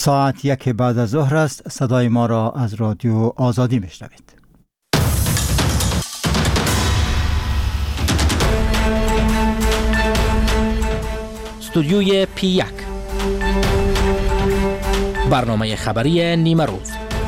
ساعت 1 بعد از ظهر است. صدای ما را از رادیو آزادی میشنوید. استودیوی P1 برنامه خبری نیمه روز.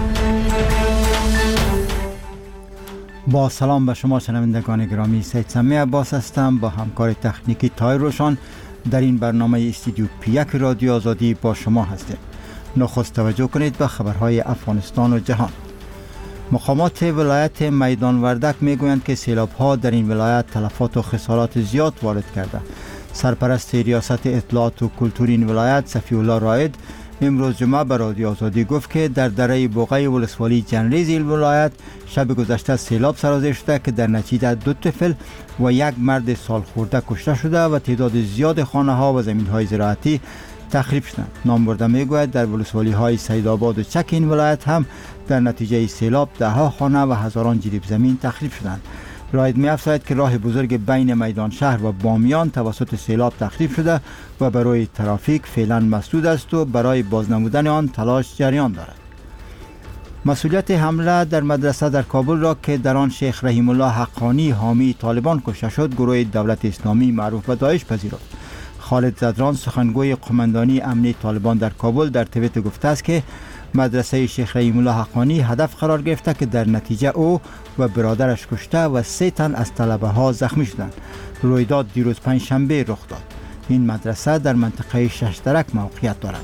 با سلام به شما شنوندگان گرامی، سید سمی عباس هستم. با همکار تکنیکی تای روشان در این برنامه استودیو P1 رادیو آزادی با شما هستیم. نخست توجه کنید به خبرهای افغانستان و جهان. مقامات ولایت میدان وردک میگویند که سیلاب‌ها در این ولایت تلفات و خسارات زیاد وارد کرده. سرپرست ریاست اطلاعات و کلتور این ولایت صفی الله رائد امروز جمعه به رادیو آزادی گفت که در دره بوقه ولسوالی جنریز این ولایت شب گذشته سیلاب سرازیر شده که در نتیجه 2 طفل و 1 مرد سال خورده کشته شده و تعداد زیاد خانه ها و زمین های زراعتی تخریب شدند. نامبرده میگوید در ولسوالی های سیدآباد و چک این ولایت هم در نتیجه سیلاب 10 خانه و هزاران جریب زمین تخریب شدند. رائد می افزاید که راه بزرگ بین میدان شهر و بامیان توسط سیلاب تخریب شده و برای ترافیک فعلا مسدود است و برای بازنمودن آن تلاش جریان دارد. مسئولیت حمله در مدرسه در کابل را که در آن شیخ رحیم الله حقانی حامی طالبان کشته شد گروه دولت اسلامی معروف به داعش پذیرفت. خالد زدران سخنگوی قماندانی امنی طالبان در کابل در توییتر گفته است که مدرسه شیخ رحیم الله حقانی هدف قرار گرفته که در نتیجه او و برادرش کشته و 3 تن از طلبه ها زخمی شدند. رویداد دیروز پنجشنبه رخ داد. این مدرسه در منطقه ششترک موقعیت دارد.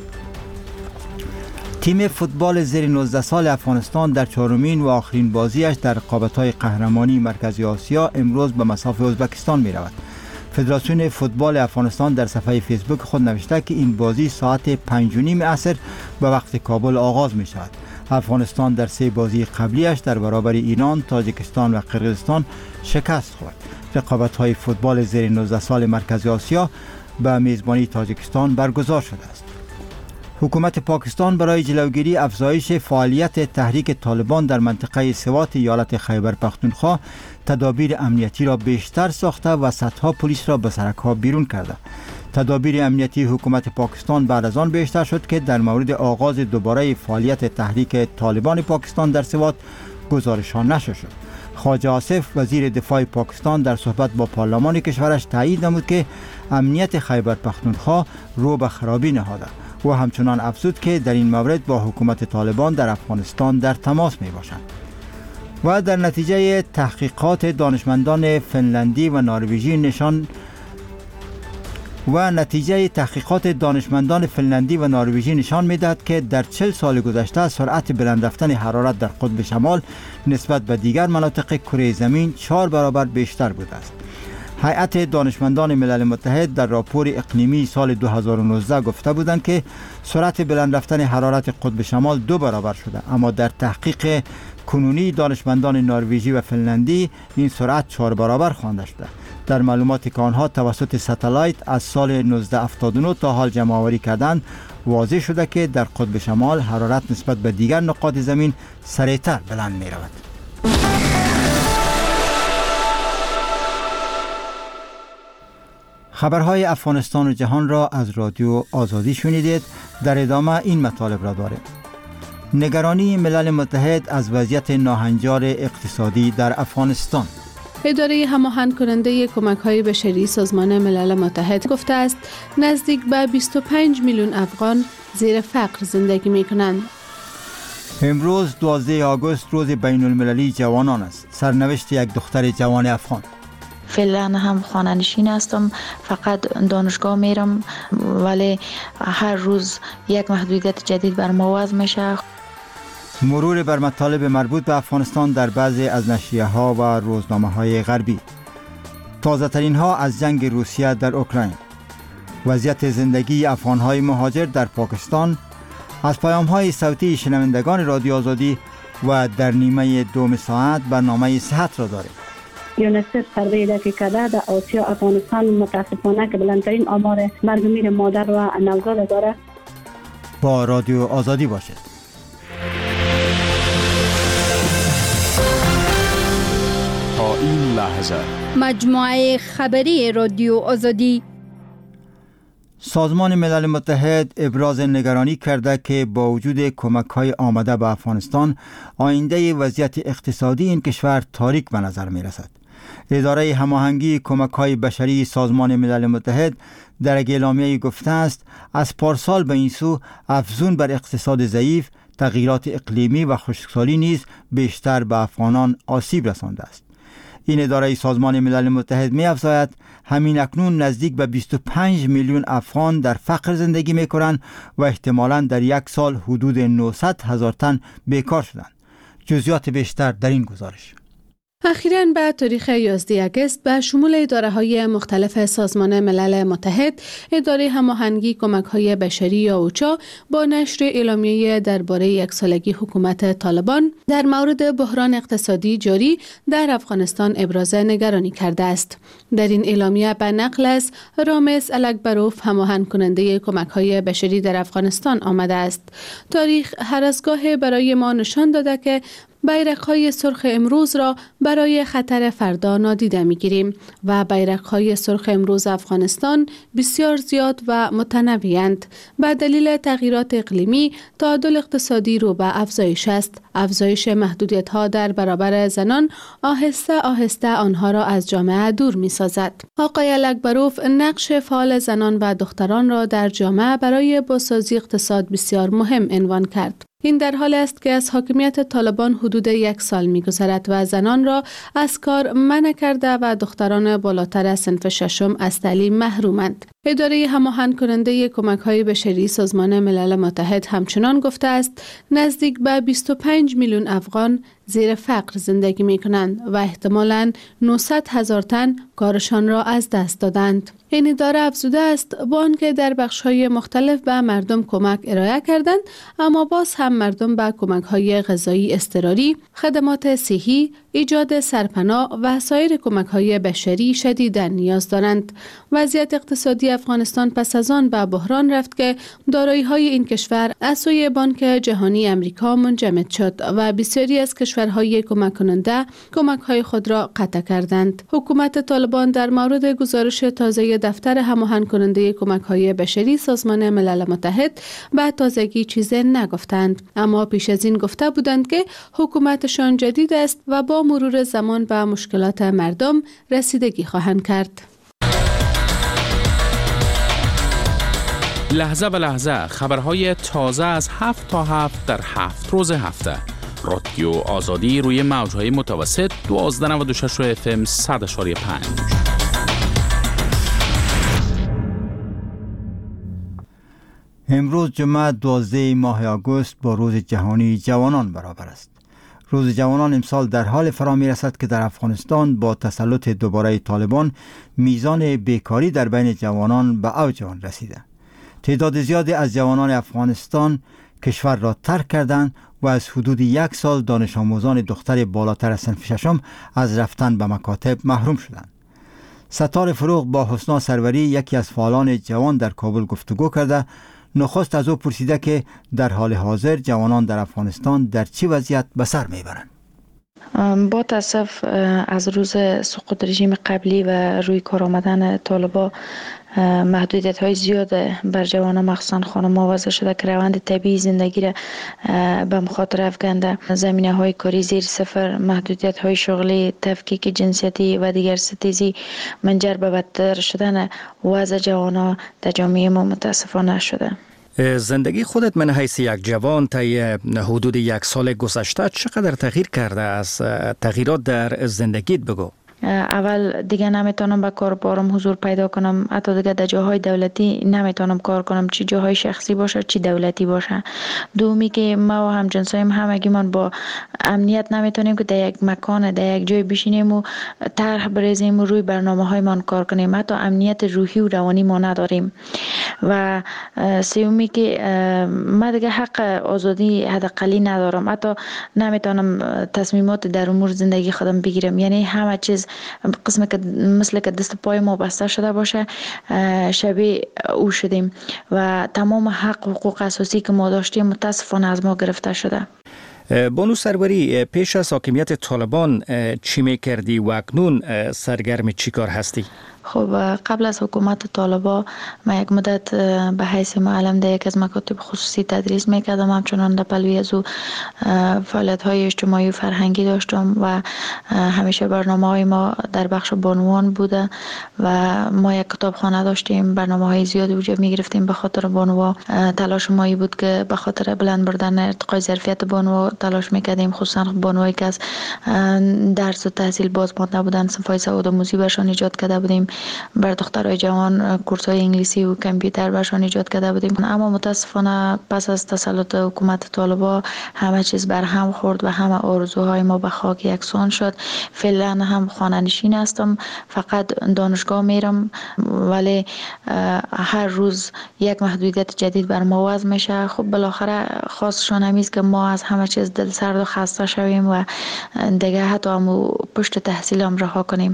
تیم فوتبال زیر 19 سال افغانستان در 4مین و آخرین بازیش در رقابت‌های قهرمانی مرکزی آسیا امروز به مصاف ازبکستان می‌رود. فدراسیون فوتبال افغانستان در صفحه فیسبوک خود نوشته که این بازی ساعت 5:30 عصر به وقت کابل آغاز می شود. افغانستان در 3 بازی قبلیش در برابر ایران، تاجیکستان و قرقیزستان شکست خورد. رقابت‌های فوتبال زیر 19 سال مرکزی آسیا به میزبانی تاجیکستان برگزار شده است. حکومت پاکستان برای جلوگیری افزایش فعالیت تحریک طالبان در منطقه سوات ایالت خیبر پختونخوا تدابیر امنیتی را بیشتر ساخته و صدها پلیس را به سرک‌ها بیرون کرده. تدابیر امنیتی حکومت پاکستان بعد از آن بیشتر شد که در مورد آغاز دوباره فعالیت تحریک طالبان پاکستان در سوات گزارش‌ها نشر شد. خواجه آصف وزیر دفاع پاکستان در صحبت با پارلمان کشورش تایید نمود که امنیت خیبر پختونخوا رو به خرابی نهاده و همچنان افزود که در این مورد با حکومت طالبان در افغانستان در تماس می باشند. و در نتیجه تحقیقات دانشمندان فنلندی و نروژی نشان می‌دهد که در 40 سال گذشته سرعت بلند رفتن حرارت در قطب شمال نسبت به دیگر مناطق کره زمین 4 برابر بیشتر بوده است. هیئت دانشمندان ملل متحد در راپور اقلیمی سال 2019 گفته بودند که سرعت بلند رفتن حرارت قطب شمال 2 برابر شده، اما در تحقیق کنونی دانشمندان نروژی و فنلندی این سرعت 4 برابر خوانده شده. در معلوماتی که آنها توسط ستلایت از سال 1979 تا حال جمع آوری کردند واضح شده که در قطب شمال حرارت نسبت به دیگر نقاط زمین سریعتر بلند می رود. خبرهای افغانستان و جهان را از رادیو آزادی شنیدید. در ادامه این مطالب را داریم. نگرانی ملل متحد از وضعیت ناهنجار اقتصادی در افغانستان. اداره هماهنگ کننده کمک‌های بشری سازمان ملل متحد گفته است نزدیک به 25 میلیون افغان زیر فقر زندگی می‌کنند. امروز 12 آگوست روز بین المللی جوانان است. سرنوشت یک دختر جوان افغان. فعلا هم خانه نشین هستم، فقط دانشگاه میرم، ولی هر روز یک محدودیت جدید بر ما وضع میشه. مرور بر مطالب مربوط به افغانستان در بعضی از نشریه‌ها و روزنامه‌های غربی. تازه ترین ها از جنگ روسیه در اوکراین. وضعیت زندگی افغان‌های مهاجر در پاکستان. از پیام‌های صوتی شنوندگان رادیو آزادی و در نیمه دوم ساعت برنامه صحت را داریم. یونیسف سروی که کرده در آسیا افغانستان متاسفانه که بلندترین آمار مرگ میر مادر و نوزاد داره. با رادیو آزادی باشید. تا این لحظه مجموعه خبری رادیو آزادی سازمان ملل متحد ابراز نگرانی کرده که با وجود کمک‌های آمده به افغانستان آینده وضعیت اقتصادی این کشور تاریک به نظر می رسد. اداره هماهنگی کمک‌های بشری سازمان ملل متحد در یک اعلامیه گفته است از پارسال به این سو افزون بر اقتصاد ضعیف، تغییرات اقلیمی و خشکسالی نیز بیشتر به افغانان آسیب رسانده است. این اداره سازمان ملل متحد می افزاید همین اکنون نزدیک به 25 میلیون افغان در فقر زندگی می کنند و احتمالاً در یک سال حدود 900,000 تن بیکار شدند. جزئیات بیشتر در این گزارش. اخیراً به تاریخ 11 آگوست به شمول اداره‌های مختلف سازمان ملل متحد، اداره هماهنگی کمک‌های بشری یا اوچا با نشر اعلامیه درباره یک سالگی حکومت طالبان در مورد بحران اقتصادی جاری در افغانستان ابراز نگرانی کرده است. در این اعلامیه به نقل از رامز الکبروف هماهنگ کننده کمک‌های بشری در افغانستان آمده است. تاریخ هر از گاه برای ما نشان داده که بیرق‌های سرخ امروز را برای خطر فردا نادیده می‌گیریم و بیرق‌های سرخ امروز افغانستان بسیار زیاد و متنوع‌اند. به دلیل تغییرات اقلیمی، تعادل اقتصادی رو به افزایش است. افزایش محدودیت‌ها در برابر زنان آهسته آهسته آنها را از جامعه دور می‌سازد. آقای الکبروف نقش فعال زنان و دختران را در جامعه برای بازسازی اقتصاد بسیار مهم عنوان کرد. این در حال است که از حاکمیت طالبان حدود 1 سال می‌گذرد و زنان را از کار منع کرده و دختران بالاتر از صنف ششم از تعلیم محرومند. اداره هماهنگ کننده کمک‌های بشری سازمان ملل متحد همچنان گفته است نزدیک به 25 میلیون افغان زیر فقر زندگی می‌کنند و احتمالاً 900,000 تن کارشان را از دست دادند. این اداره افزوده است با آنکه در بخش‌های مختلف به مردم کمک ارائه کردند، اما باز هم مردم به کمک‌های غذایی اضطراری، خدمات صحی، ایجاد سرپناه و سایر کمک‌های بشری شدیداً نیاز دارند. وضعیت اقتصادی افغانستان پس از آن به بحران رفت که دارایی‌های این کشور از سوی بانک جهانی امریکا منجمد شد و بسیاری از کشورهای کمک کننده کمک‌های خود را قطع کردند. حکومت طالبان در مورد گزارش تازه دفتر هماهنگ کننده کمک‌های بشری سازمان ملل متحد به تازگی چیزی نگفتند، اما پیش از این گفته بودند که حکومتشان جدید است و با مرور زمان به مشکلات مردم رسیدگی خواهند کرد. لحظه به لحظه خبرهای تازه از 7 تا 7 در 7 روز هفته. رادیو آزادی روی موجهای متوسط 1296 FM 100.5. امروز جمعه 12 ماه آگوست با روز جهانی جوانان برابر است. روز جوانان امسال در حال فرا می رسد که در افغانستان با تسلط دوباره طالبان میزان بیکاری در بین جوانان به اوج آن رسیده. تعداد زیادی از جوانان افغانستان کشور را ترک کردند و از حدود 1 سال دانش آموزان دختر بالاتر از صنف ششم از رفتن به مکاتب محروم شدند. ستار فروغ با حسنا سروری یکی از فعالان جوان در کابل گفتگو کرده. نخست از او پرسیده که در حال حاضر جوانان در افغانستان در چه وضعیت به سر میبرند. با تاسف از روز سقوط رژیم قبلی و روی کار آمدن طالبان محدودیت های زیاد بر جوانان مخصوصا خانم‌ها وضع شده که روند طبیعی زندگی را به مخاطره افکنده. زمینه های کاری زیر صفر، محدودیت های شغلی، تفکیک جنسیتی و دیگر ستیزی منجر به بدتر شدن وضع جوانان در جامعه ما متاسفانه شده. زندگی خودت من حیث یک جوان طی حدود 1 سال گذشته چقدر تغییر کرده؟ از تغییرات در زندگیت بگو. اول دیگه نمیتونم به کار بارم حضور پیدا کنم، حتی دیگه در جاهای دولتی نمیتونم کار کنم، چی جاهای شخصی باشه چی دولتی باشه. دومی که ما و همجنسایم همگیمان با امنیت نمیتونیم که در یک مکان در یک جای بشینیم و طرح بریزیم و روی برنامه‌های من کار کنیم، حتی امنیت روحی و روانی ما نداریم. و سومی که من دیگه حق آزادی حداقلی ندارم، حتی نمیتونم تصمیمات در امور زندگی خودم بگیرم، یعنی همه چیز قسمه که مثل که دست پای ما بسته شده باشه شبیه او شدیم و تمام حق و حقوق اساسی که ما داشتیم متاسفانه از ما گرفته شده. بانو سروری، پیش از حاکمیت طالبان چی میکردی و اکنون سرگرم چی کار هستی؟ خب قبل از حکومت طالبان من یک مدت به حیث معلم در یک از مکاتب خصوصی تدریس میکردم، همچنان در پلوی از او فعالیت های اجتماعی و فرهنگی داشتم و همیشه برنامه های ما در بخش بانوان بوده و ما یک کتابخانه داشتیم، برنامه های زیادی وجود میگرفتیم به خاطر بانوان. تلاش ما بود که به خاطر بلند بردن ارتقای ظرفیت بانوان تلاش میکردیم، خصوصا بانوایی که از درس و تحصیل باز مانده بودن، صفای سوادآموزی برشان ایجاد کرده بودیم، بر دخترای جوان کورس‌های انگلیسی و کامپیوتر برشان ایجاد کرده بودیم. اما متاسفانه پس از تسلط حکومت طالبان همه چیز بر هم خورد و همه آرزوهای ما به خاک یکسان شد. فعلا هم خانه نشین هستم، فقط دانشگاه میرم، ولی هر روز یک محدودیت جدید بر ما وضع میشه. خب بالاخره خواستشان همی است که ما از همه چیز دل سرد و خسته شویم و دیگه حتی هم پشت تحصیل هم رها کنیم.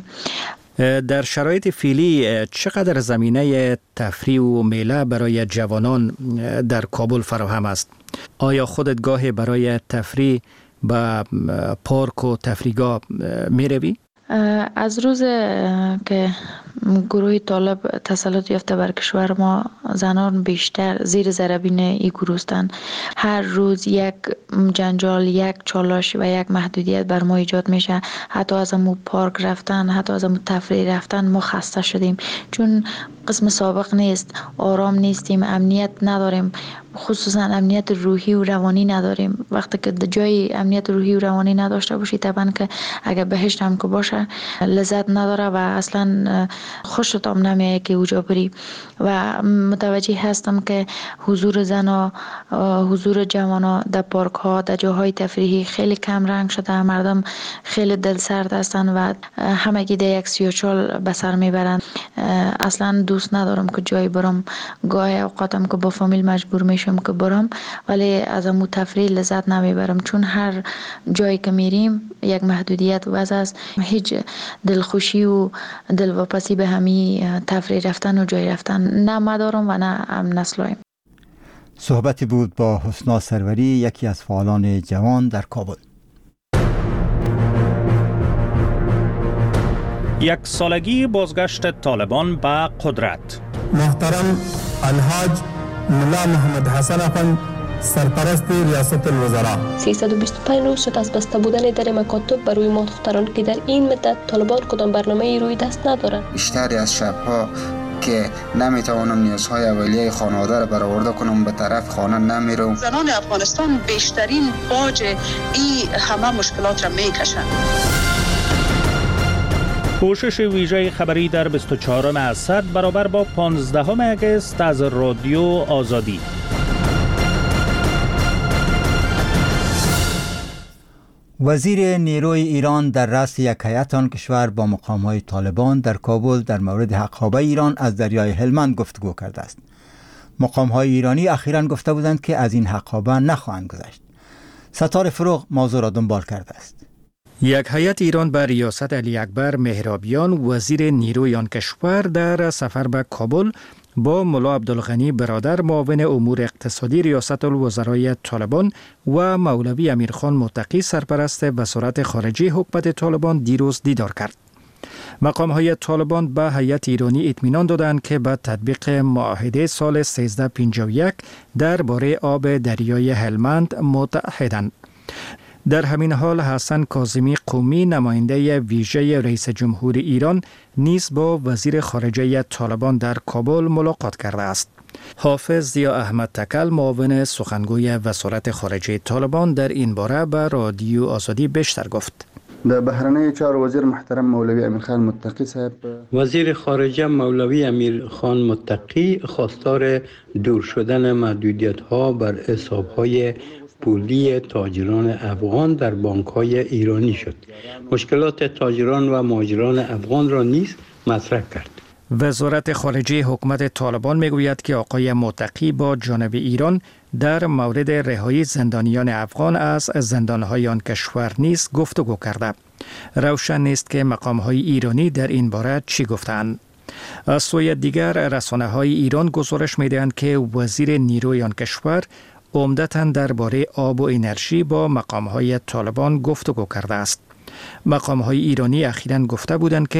در شرایط فعلی چقدر زمینه تفریح و میله برای جوانان در کابل فراهم است؟ آیا خودت گاهی برای تفریح به پارک و تفریحگاه می روی؟ از روز که گروه طالب تسلط یافته بر کشور ما، زنان بیشتر زیر ضربین این گروه هستند. هر روز یک جنجال، یک چالش و یک محدودیت بر ما ایجاد میشه. حتی از امو پارک رفتن، حتی از امو تفریح رفتن ما خسته شدیم، چون قسم سابق نیست، آرام نیستیم، امنیت نداریم، خصوصا امنیت روحی و روانی نداریم. وقتی که جای امنیت روحی و روانی نداشته باشی، طبعا که اگر بهشت هم که باشه لذت نداره و اصلا خوشت هم نمیاد که اوجا بری. و متوجه هستم که حضور زنا، حضور جوانا در پارک ها، در جاهای تفریحی خیلی کم رنگ شده. مردم خیلی دل سرد هستن و همگی در یک سیاچال به سر میبرند. اصلا دوست ندارم که جایی برم، گاهی اوقاتم که با فامیل مجبور میشم که برم، ولی از امو تفریح لذت نمیبرم، چون هر جایی که میریم یک محدودیت وضع است. هیچ دلخوشی و دلواپسی به همی تفریح رفتن و جای رفتن نه ما دارم و نه هم نسلایم. صحبتی بود با حسنا سروری، یکی از فعالان جوان در کابل. یک سالگی بازگشت طالبان به قدرت. محترم الحاج ملا محمد حسن افند، سرپرست ریاست الوزراء. 325 روز شد از بسته بودن در مکاتب برای ما دختران که در این مدت طالبان کدام برنامه روی دست ندارند. بیشتری از شبها که نمیتوانم نیازهای اولیه خانواده را برآورده کنم به طرف خانه نمیرم. زنان افغانستان بیشترین باج این همه مشکلات را میکشند. کوشش ویژه خبری در 24 اسد برابر با 15 اگست از رادیو آزادی. وزیر نیروی ایران در رأس یک هیئت آن کشور با مقام‌های طالبان در کابل در مورد حقابه ایران از دریای هلمند گفتگو کرده است. مقام‌های ایرانی اخیراً گفته بودند که از این حقابه نخواهند گذشت. ستاره فروغ موضوع را دنبال کرده است. یک هیئت ایران به ریاست علی اکبر مهرابیان وزیر نیروی آن کشور در سفر به کابل با ملا عبدالغنی برادر معاون امور اقتصادی ریاست الوزرای طالبان و مولوی امیرخان متقی سرپرست وزارت خارجه حکومت طالبان دیروز دیدار کرد. مقام‌های طالبان به هیئت ایرانی اطمینان دادند که به تطبیق معاهده سال 1351 درباره آب دریای هلمند متعهدند. در همین حال حسن کاظمی قومی نماینده ویژه رئیس جمهور ایران نیز با وزیر خارجه طالبان در کابل ملاقات کرده است. حافظ ضیا احمد تکل معاون سخنگوی وزارت خارجه طالبان در این باره به رادیو آزادی بیشتر گفت. در بحرانه چهار وزیر محترم مولوی امیرخان متقی صاحب، وزیر خارجه مولوی امیرخان متقی خواستار دور شدن محدودیت‌ها بر حساب‌های پولی تاجران افغان در بانک‌های ایرانی شد. مشکلات تاجران و مهاجران افغان را نیز مطرح کرد. وزارت خارجه حکومت طالبان میگوید که آقای متقی با جانب ایران در مورد رهایی زندانیان افغان از زندان‌های آن کشور نیز گفتگو کرده. روشن نیست که مقام‌های ایرانی در این باره چی گفتند. از سوی دیگر رسانه‌های ایران گزارش می‌دهند که وزیر نیروی آن کشور عمدتاً درباره آب و انرژی با مقام‌های طالبان گفتگو کرده است. مقام‌های ایرانی اخیراً گفته بودند که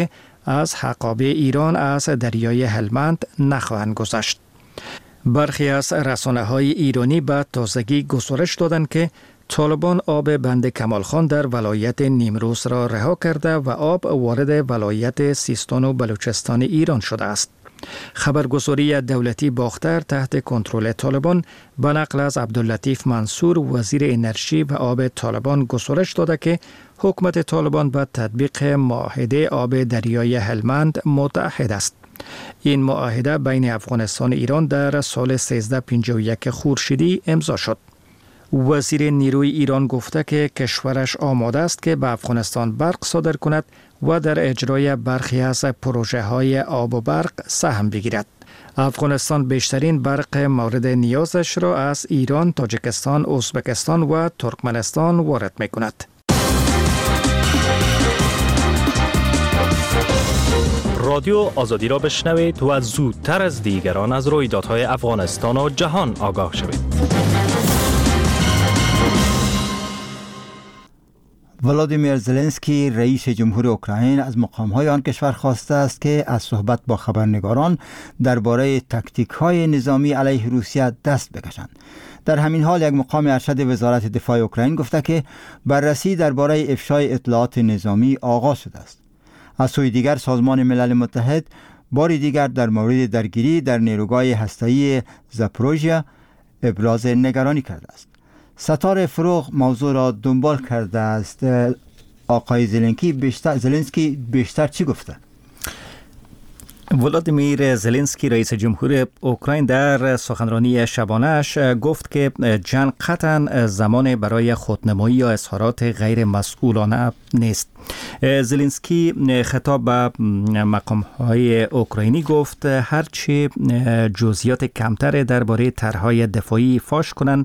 از حقابه ایران از دریای هلمند نخواهند گذشت. برخی از رسانه‌های ایرانی به تازگی گزارش دادند که طالبان آب بند کمال خان در ولایت نیمروز را رها کرده و آب وارد ولایت سیستان و بلوچستان ایران شده است. خبرگزاری دولتی باختر تحت کنترل طالبان به نقل از عبداللطیف منصور وزیر انرژی و آب طالبان گزارش داده که حکومت طالبان به تطبیق معاهده آب دریای هلمند متعهد است. این معاهده بین افغانستان و ایران در سال 1351 خورشیدی امضا شد. وزیر نیروی ایران گفته که کشورش آماده است که به افغانستان برق صادر کند و در اجرای برخی از پروژه های آب و برق سهم بگیرد. افغانستان بیشترین برق مورد نیازش را از ایران، تاجیکستان، ازبکستان و ترکمنستان وارد می کند. رادیو آزادی را بشنوید و زودتر از دیگران از رویدادهای افغانستان و جهان آگاه شوید. ولادیمیر زلنسکی رئیس جمهور اوکراین از مقام‌های آن کشور خواسته است که از صحبت با خبرنگاران درباره تاکتیک‌های نظامی علیه روسیه دست بکشند. در همین حال یک مقام ارشد وزارت دفاع اوکراین گفته که بررسی درباره افشای اطلاعات نظامی آغاز شده است. از سوی دیگر سازمان ملل متحد بار دیگر در مورد درگیری در نیروگاه هسته‌ای زاپوروژیا ابراز نگرانی کرده است. ستاره فروغ موضوع را دنبال کرده است. آقای زلنسکی بیشتر چی گفته؟ ولادیمیر زلنسکی رئیس جمهور اوکراین در سخنرانی شبانه‌اش گفت که جنگ قطعاً زمان برای خودنمایی یا اظهارات غیر مسئولانه نیست. زلنسکی خطاب به مقام‌های اوکراینی گفت هرچی جزئیات کمتر درباره طرح‌های دفاعی فاش کنند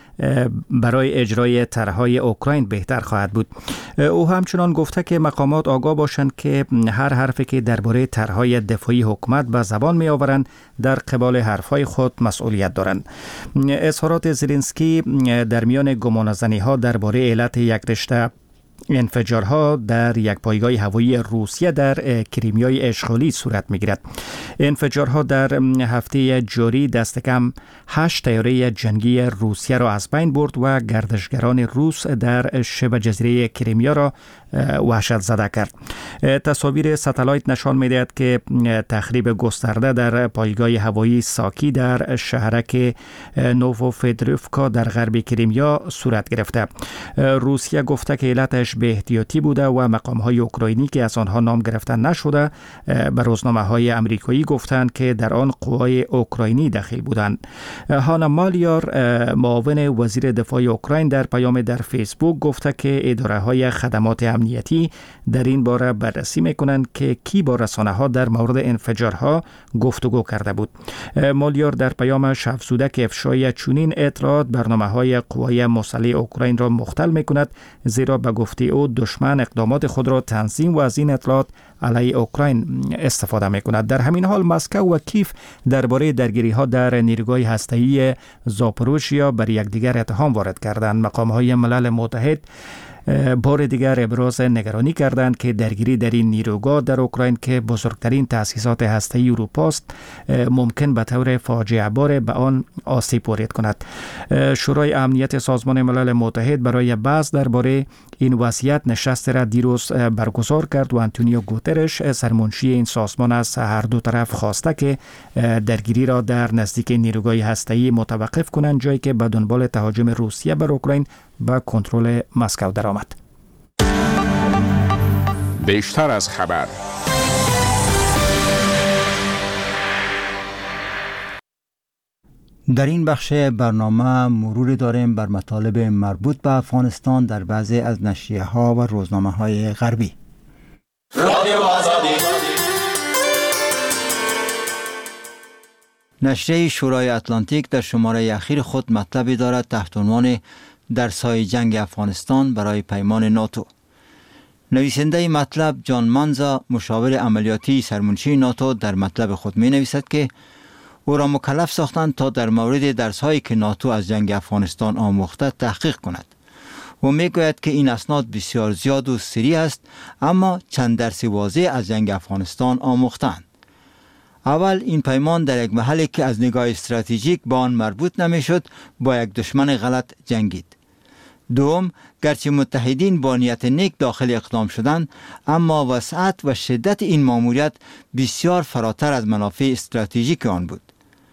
برای اجرای طرح‌های اوکراین بهتر خواهد بود. او همچنان گفته که مقامات آگاه باشند که هر حرفی که درباره طرح‌های دفاعی حکومت به زبان می آورند در قبال حرف‌های خود مسئولیت دارند. اظهارات زلنسکی در میان گمانه‌زنی‌ها درباره علت یک رشته انفجارها در یک پایگاه هوایی روسیه در کریمیای اشغالی صورت می‌گیرد. انفجارها در هفته جاری دست کم 8 طیاره جنگی روسیه را از بین برد و گردشگران روس در شبه جزیره کریمیا را وحشت زده کرد. تصاویر ستلایت نشان می‌دهد که تخریب گسترده در پایگاه هوایی ساکی در شهرک نووفدروفکا در غرب کریمیا صورت گرفته. روسیه گفته که علتش به احتیاطی بوده و مقام‌های اوکراینی که از آنها نام گرفته نشده به روزنامه‌های آمریکایی گفتند که در آن قوای اوکراینی دخیل بودند. هانا مالیار معاون وزیر دفاع اوکراین در پیام در فیسبوک گفته که اداره‌های خدمات امنیتی در این باره بررسی می‌کنند که کی با رسانه‌ها در مورد انفجارها گفتگو کرده بود. مالیار در پیامش افزوده که افشای چنین اطلاعات برنامه‌های قوای مسلح اوکراین را مختل می‌کند، زیرا به گفته او دشمن اقدامات خود را تنظیم و از این اطلاعات علیه اوکراین استفاده می‌کند. در همین حال مسکو و کیف درباره درگیری‌ها در نیروگاه هسته‌ای زاپوروژیا بر یکدیگر اتهام وارد کردند. مقام‌های ملل متحد بار دیگر ابراز نگرانی کردند که درگیری در این نیروگاه در اوکراین که بزرگترین تأسیسات هسته‌ای اروپا است ممکن به طور فاجعه بار به آن آسیب وارد کند. شورای امنیت سازمان ملل متحد برای بحث درباره این وضعیت نشست را دیروز برگزار کرد و آنتونیو گوترش سرمنشی این سازمان از هر دو طرف خواسته که درگیری را در نزدیک نیروگاه هسته‌ای متوقف کنند، جایی که به دنبال تهاجم روسیه بر اوکراین به کنترل مسکو درآمد. بیشتر از خبر. در این بخش برنامه مرور داریم بر مطالب مربوط به افغانستان در بعضی از نشریه‌ها و روزنامه‌های غربی. رادیو آزادی. نشریه شورای اتلانتیک در شماره اخیر خود مطلبی دارد تحت عنوان در سایه جنگ افغانستان برای پیمان ناتو. نویسنده مطلب جان منزا، مشاور عملیاتی سرمنشی ناتو، در مطلب خود می نویسد که او را مکلف ساختند تا در مورد درس‌هایی که ناتو از جنگ افغانستان آموخته تحقیق کند. و میگوید که این اسناد بسیار زیاد و سریع است، اما چند درس واضح از جنگ افغانستان آموختند. اول، این پیمان در یک محلی که از نگاه استراتژیک به آن مربوط نمیشد با یک دشمن غلط جنگید. دوم، گرچه متحدین با نیت نیک داخل اقدام شدند، اما وسعت و شدت این ماموریت بسیار فراتر از منافع استراتژیک آن بود.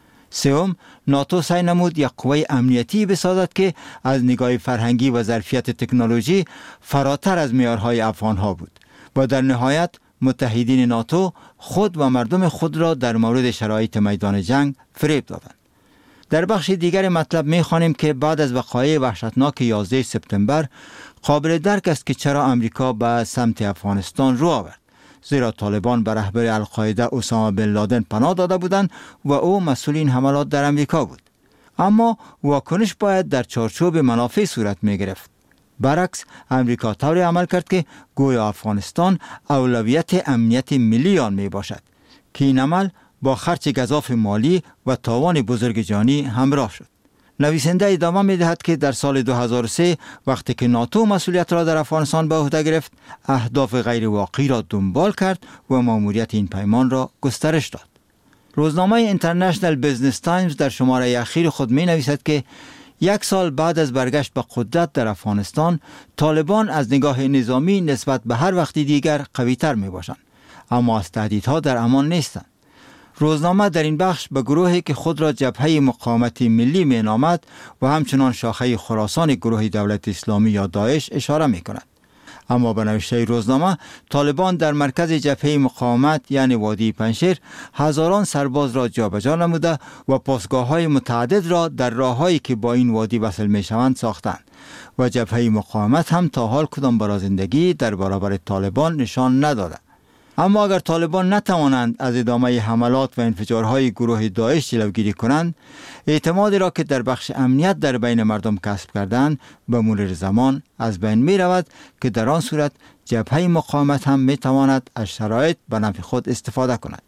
سوم، ناتو سعی نمود یک قوه امنیتی بسازد که از نگاه فرهنگی و ظرفیت تکنولوژی فراتر از معیارهای افغانها بود و در نهایت متحدین ناتو خود و مردم خود را در مورد شرایط میدان جنگ فریب دادند. در بخش دیگر مطلب می‌خوانیم که بعد از وقایع وحشتناک 11 سپتامبر قابل درک است که چرا امریکا به سمت افغانستان رو آورد، زیرا طالبان به رهبر القاعده اسامه بن لادن پناه داده بودند و او مسئول این حملات در امریکا بود. اما واکنش باید در چارچوب منافع صورت می‌گرفت. برعکس، امریکا طوری عمل کرد که گویا افغانستان اولویت امنیت ملی آن می باشد که این عمل با خرچ گزاف مالی و تاوان بزرگ جانی همراه شد. نویسنده ادامه می دهد که در سال 2003 وقتی که ناتو مسئولیت را در افغانستان به عهده گرفت، اهداف غیر واقعی را دنبال کرد و ماموریت این پیمان را گسترش داد. روزنامه اینترنشنال بیزنس تایمز در شماره اخیر خود می نویسد که 1 سال بعد از برگشت به قدرت در افغانستان، طالبان از نگاه نظامی نسبت به هر وقت دیگر قوی‌تر می باشند، اما از تهدیدها در امان نیستند. روزنامه در این بخش به گروهی که خود را جبهه مقاومت ملی می نامد و همچنان شاخه خراسان گروه دولت اسلامی یا داعش اشاره می کند. اما به نوشته روزنامه، طالبان در مرکز جبهه مقاومت یعنی وادی پنشیر هزاران سرباز را جابجا نموده و پاسگاه‌های متعدد را در راه‌هایی که با این وادی وصل می‌شوند ساختند و جبهه مقاومت هم تا حال کدام برازندگی در برابر طالبان نشان نداده. اما اگر طالبان نتوانند از ادامه حملات و انفجارهای گروه داعش جلوگیری کنند، اعتمادی را که در بخش امنیت در بین مردم کسب کردند به مرور زمان از بین می رود که در آن صورت جبهه مقاومت هم می تواند از شرایط به نفع خود استفاده کند.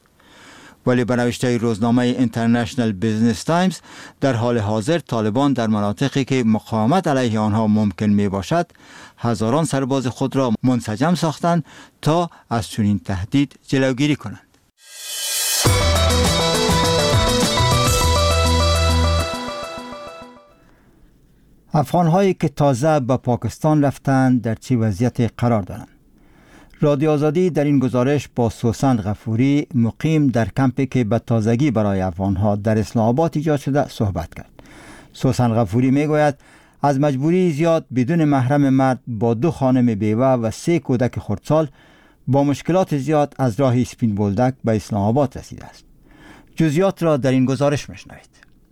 ولی به نوشته روزنامه اینترنشنال بیزنس تایمز، در حال حاضر طالبان در مناطقی که مقاومت علیه آنها ممکن می باشد هزاران سرباز خود را منسجم ساختند تا از چنین تهدید جلوگیری کنند. افغان‌هایی که تازه به پاکستان رفتند در چه وضعیتی قرار دارند؟ رادیو آزادی در این گزارش با سوسن غفوری، مقیم در کمپی که به تازگی برای افغان‌ها در اسلام آباد ایجاد شده صحبت کرد. سوسن غفوری میگوید از مجبوری زیاد بدون محرم مرد با 2 خانم بیوه و 3 کودک خردسال با مشکلات زیاد از راه اسپین بولدک به اسلام آباد رسیده است. جزئیات را در این گزارش میشنوید.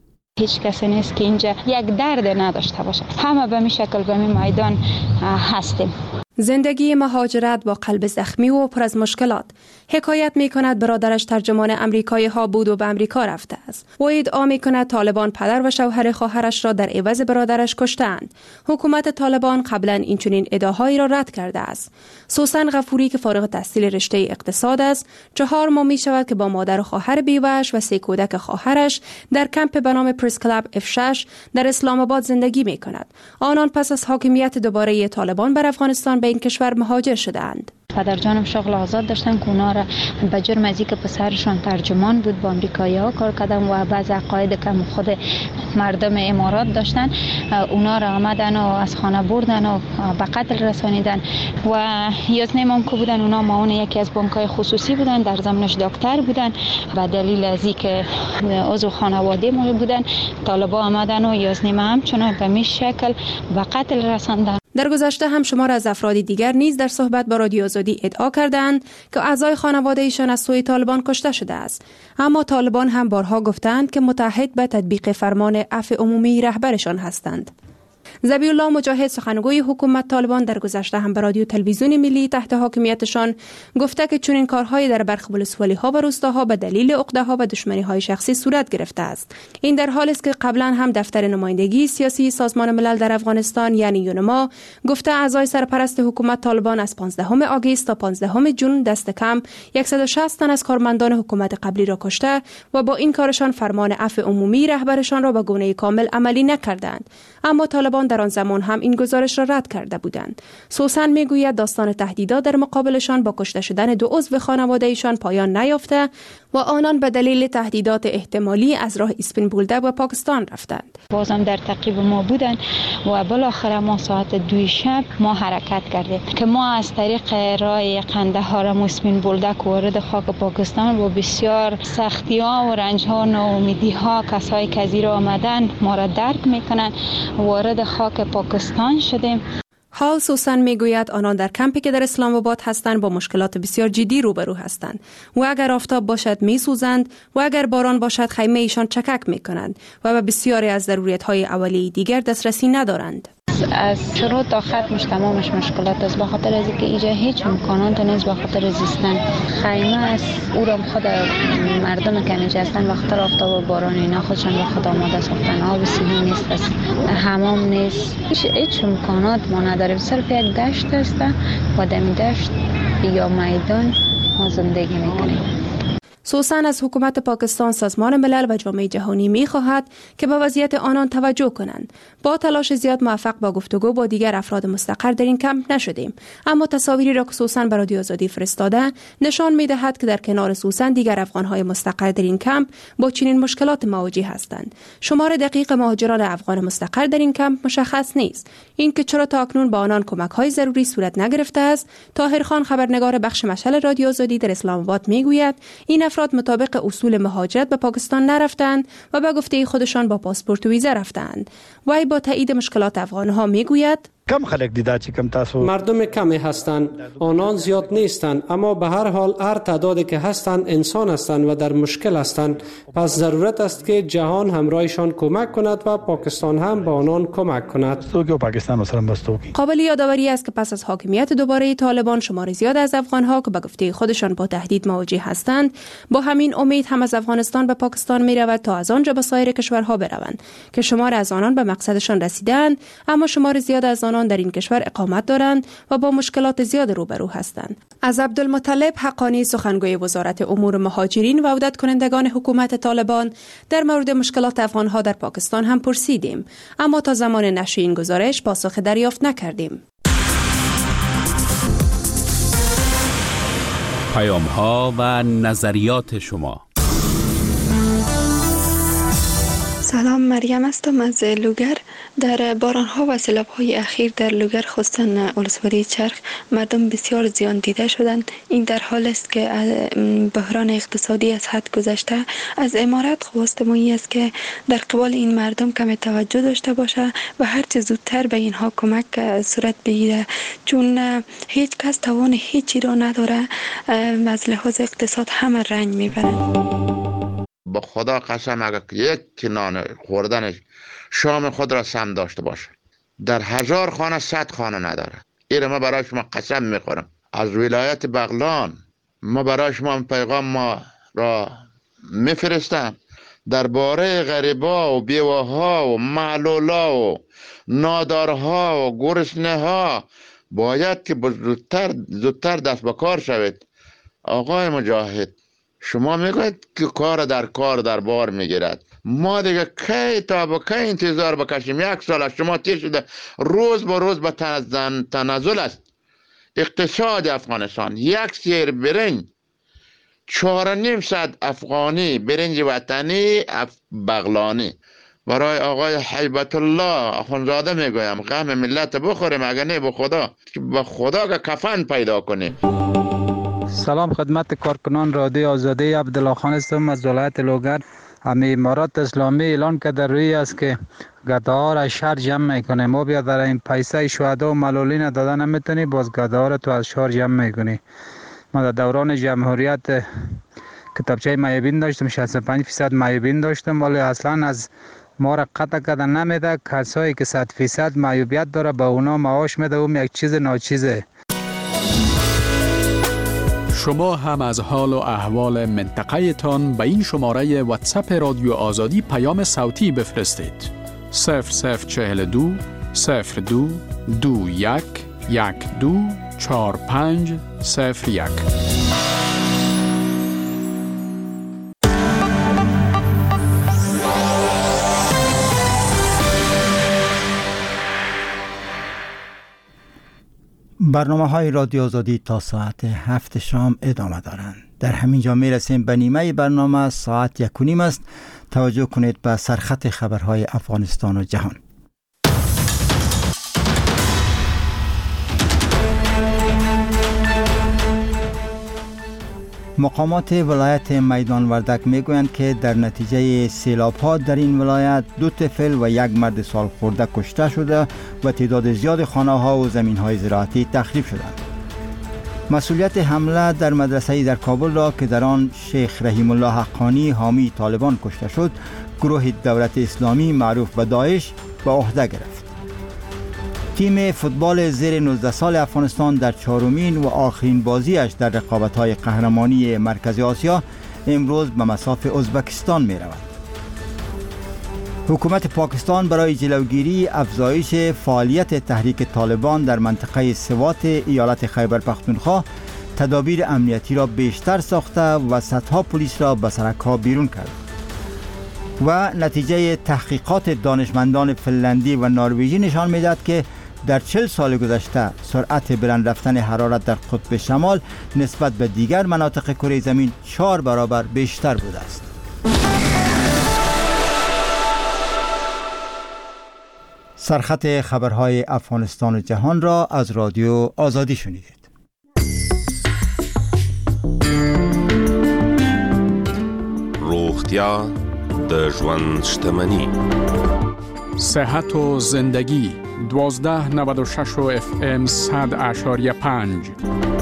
هیچ کسی نیست که اینجا یک درد نداشته باشه. همه به می شکل به می میدان هستیم. زندگی مهاجرت با قلب زخمی و پر از مشکلات. حکایت می کند برادرش ترجمان امریکایی ها بود و به امریکا رفته است. و ادعا می کند طالبان پدر و شوهر خواهرش را در عوض برادرش کشتند. حکومت طالبان قبلا این چنین ادعاهایی را رد کرده است. سوسن غفوری که فارغ التحصیل رشته اقتصاد است، 4 ماه می شود که با مادر و خواهر بیوه‌اش و 3 کودک خواهرش در کمپ به نام پرس کلاب F6 در اسلام آباد زندگی می کند. آنان پس از حاکمیت دوباره طالبان بر افغانستان به این کشور مهاجر شدند. پدر جانم شغل آزاد داشتن که اونا را به جرم از اینکه پسرشون ترجمان بود با امریکایی‌ها کار کردن و بعض عقاید که خود مردم امارات داشتن، اونا را آمدن و از خانه بردن و به قتل رسانیدن. و یازنیم که بودن اونا معاون یکی از بانک‌های خصوصی بودن، در زمانش دکتر بودن. به دلیل از اینکه عضو خانواده ما بودن، طالبان آمدن و یازنیم همچنان به می شکل به قتل رساندن. در گذشته هم شمار از افراد دیگر نیز در صحبت با رادیو آزادی ادعا کردند که اعضای خانواده ایشان از سوی طالبان کشته شده است. اما طالبان هم بارها گفتند که متحد به تطبیق فرمان عفو عمومی رهبرشان هستند. ذبیح الله مجاهد، سخنگوی حکومت طالبان، در گذشته هم به رادیو تلویزیون ملی تحت حاکمیتشان گفته که چنین کارهایی در برخی ولسوالی‌ها و روستاها به دلیل عقده‌ها و دشمنی‌های شخصی صورت گرفته است. این در حالی است که قبلا هم دفتر نمایندگی سیاسی سازمان ملل در افغانستان یعنی یونما گفته اعضای سرپرست حکومت طالبان از 15 آگوست تا 15 ژوئن دست کم 160 تن از کارمندان حکومت قبلی را کشته و با این کارشان فرمان عفو عمومی رهبرشان را به گونه کامل عملی نکردند. اما طالبان در آن زمان هم این گزارش را رد کرده بودند. سوسن میگوید داستان تهدیدات در مقابلشان با کشته شدن 2 عضو خانواده ایشان پایان نیافته و آنان به دلیل تهدیدات احتمالی از راه اسپینبولده و پاکستان رفتند. بازم در تعقیب ما بودند و بالاخره ما ساعت 2 شب ما حرکت کردیم که ما از طریق راه قندهار و اسپینبولده وارد خاک پاکستان و بسیار سختی ها و رنج ها، ناامیدی ها، کسایی که از ایران آمدن ما را درک میکنن، وارد خاک پاکستان شدیم. حال سوسن میگوید آنان در کمپی که در اسلام آباد هستند با مشکلات بسیار جدی روبرو هستند و اگر آفتاب باشد میسوزند و اگر باران باشد خیمه ایشان چکک میکنند و به بسیاری از ضروریات های اولیه دیگر دسترسی ندارند. از شروع تا ختمش تمامش مشکلات است، بخاطر از اینکه اینجا هیچ امکانات نیست بخاطر زیستن. خیمه است، او را خود مردم که اینجا هستن بخاطر آفتاب و باران اینا خودشان به خود آماده ساختن. آب صحی نیست، حمام نیست، هیچ امکانات ما نداریم. صرف یک دشت است و دمی دشت یا میدان ما زندگی میکنیم. سوسن از حکومت پاکستان، سازمان ملل و جامعه جهانی می‌خواهد که به وضعیت آنان توجه کنند. با تلاش زیاد موفق با گفتگو با دیگر افراد مستقر در این کمپ نشدیم، اما تصاویری را که سوسن به رادیو آزادی فرستاده نشان می‌دهد که در کنار سوسن دیگر افغان‌های مستقر در این کمپ با چنین مشکلات مواجه هستند. شمار دقیق مهاجران افغان مستقر در این کمپ مشخص نیست. اینکه چرا تا اکنون با آنان کمک‌های ضروری صورت نگرفته است، طاهر خان خبرنگار بخش مشعل رادیو آزادی در اسلام آباد می‌گوید این افراد مطابق اصول مهاجرت به پاکستان نرفتند و به گفته خودشان با پاسپورت و ویزا رفتند. وی با تایید مشکلات افغان‌ها میگوید کم خلق دیده چی کم تاسو مردم کمی هستند، آنان زیاد نیستند، اما به هر حال هر تعدادی که هستند انسان هستند و در مشکل هستند. پس ضرورت است که جهان همراهشان کمک کند و پاکستان هم به آنان کمک کند. قابل یادآوری است که پس از حاکمیت دوباره طالبان شمار زیاد از افغان‌ها که به گفته خودشان با تهدید مواجه هستند با همین امید هم از افغانستان به پاکستان می‌رود تا از آنجا به سایر کشورها بروند که شمار از آنان به مقصدشان رسیدند، اما شمار زیاد از آنان در این کشور اقامت دارند و با مشکلات زیاد روبرو هستند. از عبدالمطلب حقانی سخنگوی وزارت امور مهاجرین و عودت کنندگان حکومت طالبان در مورد مشکلات افغان‌ها در پاکستان هم پرسیدیم، اما تا زمان نشر این گزارش پاسخ دریافت نکردیم. پیام‌ها و نظریات شما. سلام، مریم هستم از لوگر. در باران‌ها و سیلاب‌های اخیر در لوگر خصوصاً ولسوالی چرخ مردم بسیار زیان دیده شدند. این در حال است که بحران اقتصادی از حد گذشته. از امارات خواست ما است که در قبال این مردم کم توجه داشته باشه و هرچه زودتر به اینها کمک صورت بگیره، چون هیچ کس توان هیچی را نداره. از لحاظ اقتصاد همه رنج میبرند. با خدا قسم اگر یک نان خوردنش شام خود را سم داشته باشه، در 1000 خانه 100 خانه نداره. این ما برای شما قسم میخورم. از ولایت بغلان ما برای شما پیغام ما را میفرستم درباره غریبا و بیواها و معلولا و نادارها و گرسنه ها باید که زودتر دست به کار شوید. آقای مجاهد، شما میگوید که کار در بار میگیرد. ما دیگه کی تا با کی انتظار بکشیم؟ 1 سال از شما تیر شده، روز با روز به تنزل است اقتصاد افغانستان. 1 سیر برنج 4.5 افغانی، برنج وطنی بغلانی. برای آقای حیبت الله اخونزاده میگویم غم ملت بخوریم، اگر نه به خدا که کفن پیدا کنیم. سلام خدمت کارکنان رادیو آزادی. عبدالله خان هستم از ولایت لوگر. امارات اسلامی اعلان کرده روی است که گداها را شهر جمع میکنه. ما بیا در این پیسه شهدا و معلولین دادن نمیتونی، باز گداها را تو از شهر جمع میکنی. ما در دوران جمهوریت کتابچه معیوبین داشتم، 65% معیوبین داشتم، ولی اصلا از ما را قطع کردن نمیده. کسایی که 100% معیوبیت داره به اونا معاش میده، اون یک چیز ناچیزه. شما هم از حال و احوال منطقه تان به این شماره واتساپ رادیو آزادی پیام صوتی بفرستید. 0042 02 21 12 45 01. برنامه‌های رادیو آزادی تا ساعت 7 شام ادامه دارند. در همین جا میرسیم به نیمه برنامه. ساعت 1:30 است. توجه کنید به سرخط خبرهای افغانستان و جهان. مقامات ولایت میدان وردک میگویند که در نتیجه سیلاب‌ها در این ولایت 2 طفل و 1 مرد سالخورده کشته شده و تعداد زیاد خانه‌ها و زمین‌های زراعتی تخریب شدند. مسئولیت حمله در مدرسه‌ای در کابل را که در آن شیخ رحیم الله حقانی حامی طالبان کشته شد، گروه دولت اسلامی معروف به داعش به عهده گرفت. تیم فوتبال زیر 19 سال افغانستان در 4مین و آخرین بازیش در رقابت‌های قهرمانی مرکزی آسیا امروز به مصاف ازبکستان می رود. حکومت پاکستان برای جلوگیری افزایش فعالیت تحریک طالبان در منطقه سوات ایالت خیبر پختونخوا تدابیر امنیتی را بیشتر ساخته و صدها پلیس را به سرک‌ها بیرون کرد. و نتیجه تحقیقات دانشمندان فنلندی و نروژی نشان می‌دهد که در 40 سال گذشته سرعت بلند رفتن حرارت در قطب شمال نسبت به دیگر مناطق کره زمین 4 برابر بیشتر بوده است. سرخط خبرهای افغانستان و جهان را از رادیو آزادی شنیدید. روغتیا د ژوند شتمني. صحت و زندگی 1296 FM 100.5.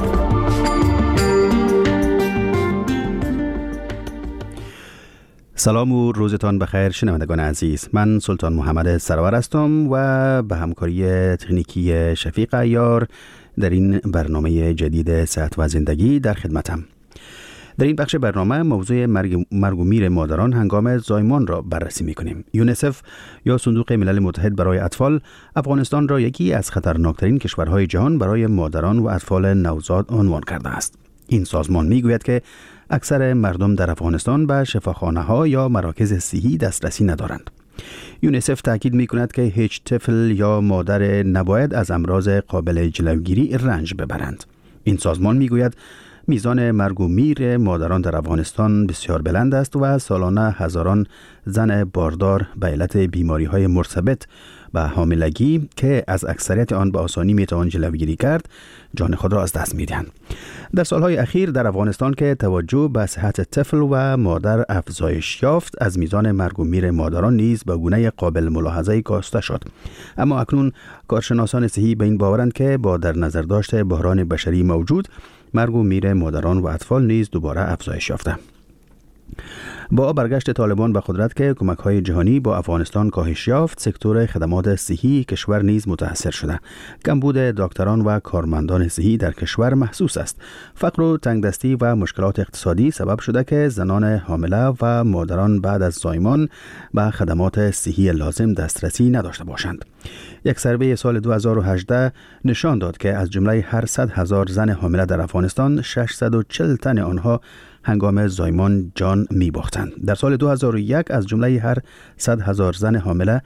سلام و روزتان بخیر شنوندگان عزیز. من سلطان محمد سرور هستم و به همکاری تکنیکی شفیق عیار در این برنامه جدید صحت و زندگی در خدمتم. در این بخش برنامه موضوع مرگ و میر مادران هنگام زایمان را بررسی می‌کنیم. یونیسف یا صندوق ملل متحد برای اطفال افغانستان را یکی از خطرناکترین کشورهای جهان برای مادران و اطفال نوزاد عنوان کرده است. این سازمان می‌گوید که اکثر مردم در افغانستان به شفاخانه‌ها یا مراکز صحی دسترسی ندارند. یونیسف تاکید می‌کند که هیچ طفل یا مادر نباید از امراض قابل جلوگیری رنج ببرند. این سازمان می‌گوید میزان مرگ و میر مادران در افغانستان بسیار بلند است و سالانه هزاران زن باردار به علت بیماری‌های مرتبط به حاملگی که از اکثریت آن به آسانی میتوان جلوگیری کرد جان خود را از دست میدهند. در سالهای اخیر در افغانستان که توجه به صحت طفل و مادر افزایش یافت، از میزان مرگ و میر مادران نیز به گونه قابل ملاحظه‌ای کاسته شد. اما اکنون کارشناسان صحی به این باورند که با در نظر داشت بحران بشری موجود، مرگ و میر مادران و اطفال نیز دوباره افزایش یافته. با برگشت طالبان به قدرت که کمک‌های جهانی با افغانستان کاهش یافت، سکتور خدمات صحی کشور نیز متاثر شده. کمبود دکتران و کارمندان صحی در کشور محسوس است. فقر و تنگدستی و مشکلات اقتصادی سبب شده که زنان حامله و مادران بعد از زایمان به خدمات صحی لازم دسترسی نداشته باشند. یک سروی سال 2018 نشان داد که از جمله هر 100,000 زن حامله در افغانستان 640 تن آنها هنگام زایمان جان می باختند. در سال 2001 از جمله هر 100,000 زن حامله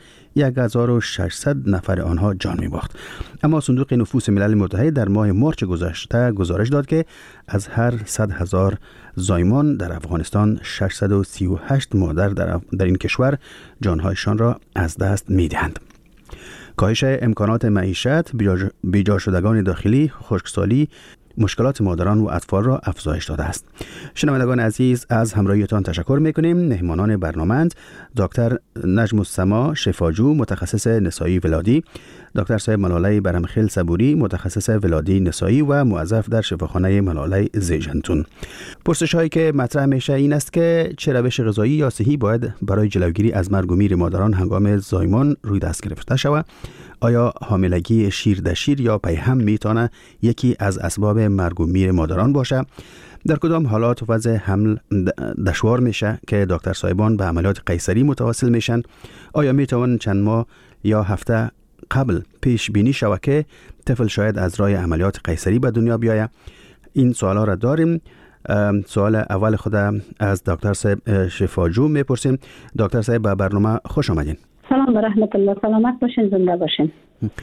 1600 نفر آنها جان می باخت. اما صندوق نفوس ملل متحد در ماه مارچ گذشته گزارش داد که از هر 100,000 زایمان در افغانستان 638 مادر در این کشور جانهایشان را از دست می دهند. کاهش امکانات معیشت، بیجا شدگان داخلی، خشکسالی، مشکلات مادران و اطفال را افزایش داده است. شنوندگان عزیز، از همراهیتان تشکر می‌کنیم. مهمانان برنامه‌اند دکتر نجم السما شفاجو، متخصص نسایی ولادی، دکتر صاحب ملاله برمخیل صبوری، متخصص ولادی نسایی و موظف در شفاخانه ملاله زیجنتون. پرسش‌هایی که مطرح میشه این است که چه روش غذایی یا صحی باید برای جلوگیری از مرگ و میر مادران هنگام زایمان روی دست گرفته شود؟ آیا حاملگی شیر در شیر یا پیهم میتونه یکی از اسباب مرگ و میر مادران باشه؟ در کدام حالات وضع حمل دشوار میشه که دکتر صاحبان به عملیات قیصری متوسل میشن؟ آیا میتوان چند ماه یا هفته قبل پیش بینی شود که طفل شاید از راه عملیات قیصری به دنیا بیاید؟ این سوالا را داریم. سوال اول خود از دکتر صاحب شفاجو میپرسیم. دکتر صاحب به برنامه خوش آمدین. سلام و رحمت الله. سلامت باشین، زنده باشین.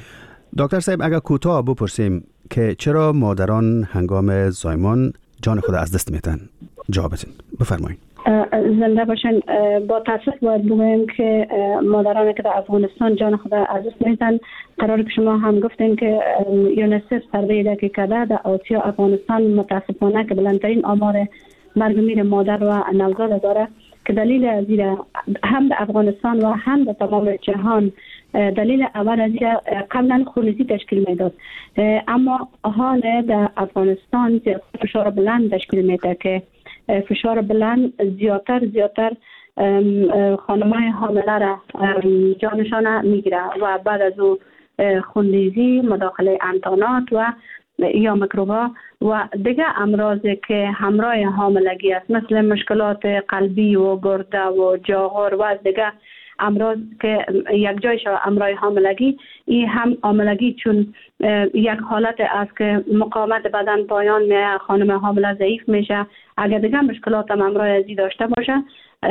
دکتر صاحب اگر کوتاه بپرسیم که چرا مادران هنگام زایمان جان خود از دست میتن جوابتون بفرمایید. زنده باشن. با تاسف باید بگویم که مادرانی که در افغانستان جان خود از دست میتن، قرار که شما هم گفتین که یونیسف سروی که کرده در آسیا افغانستان متاسفانه که بلندترین آمار مرگ میر مادر و نوزاد داره، که دلیل زیر هم در افغانستان و هم در تمام جهان دلیل اول از قبلا خونریزی تشکیل میداد، اما حال در افغانستان فشار بلند تشکیل میده که فشار بلند زیادتر خانم‌های حامله را جانشان میگیره و بعد از او خونریزی، مداخله امتحانات و یا میکروبا و دیگه امراضی که همراه حاملگی است، مثل مشکلات قلبی و گرده و جاغور و دیگه امراض که یک جایش امرای حاملگی، این هم حاملگی چون یک حالت است که مقاومت بدن پایان میه، خانم حامله ضعیف میشه، اگر دیگه مشکلات هم امرای ازی داشته باشه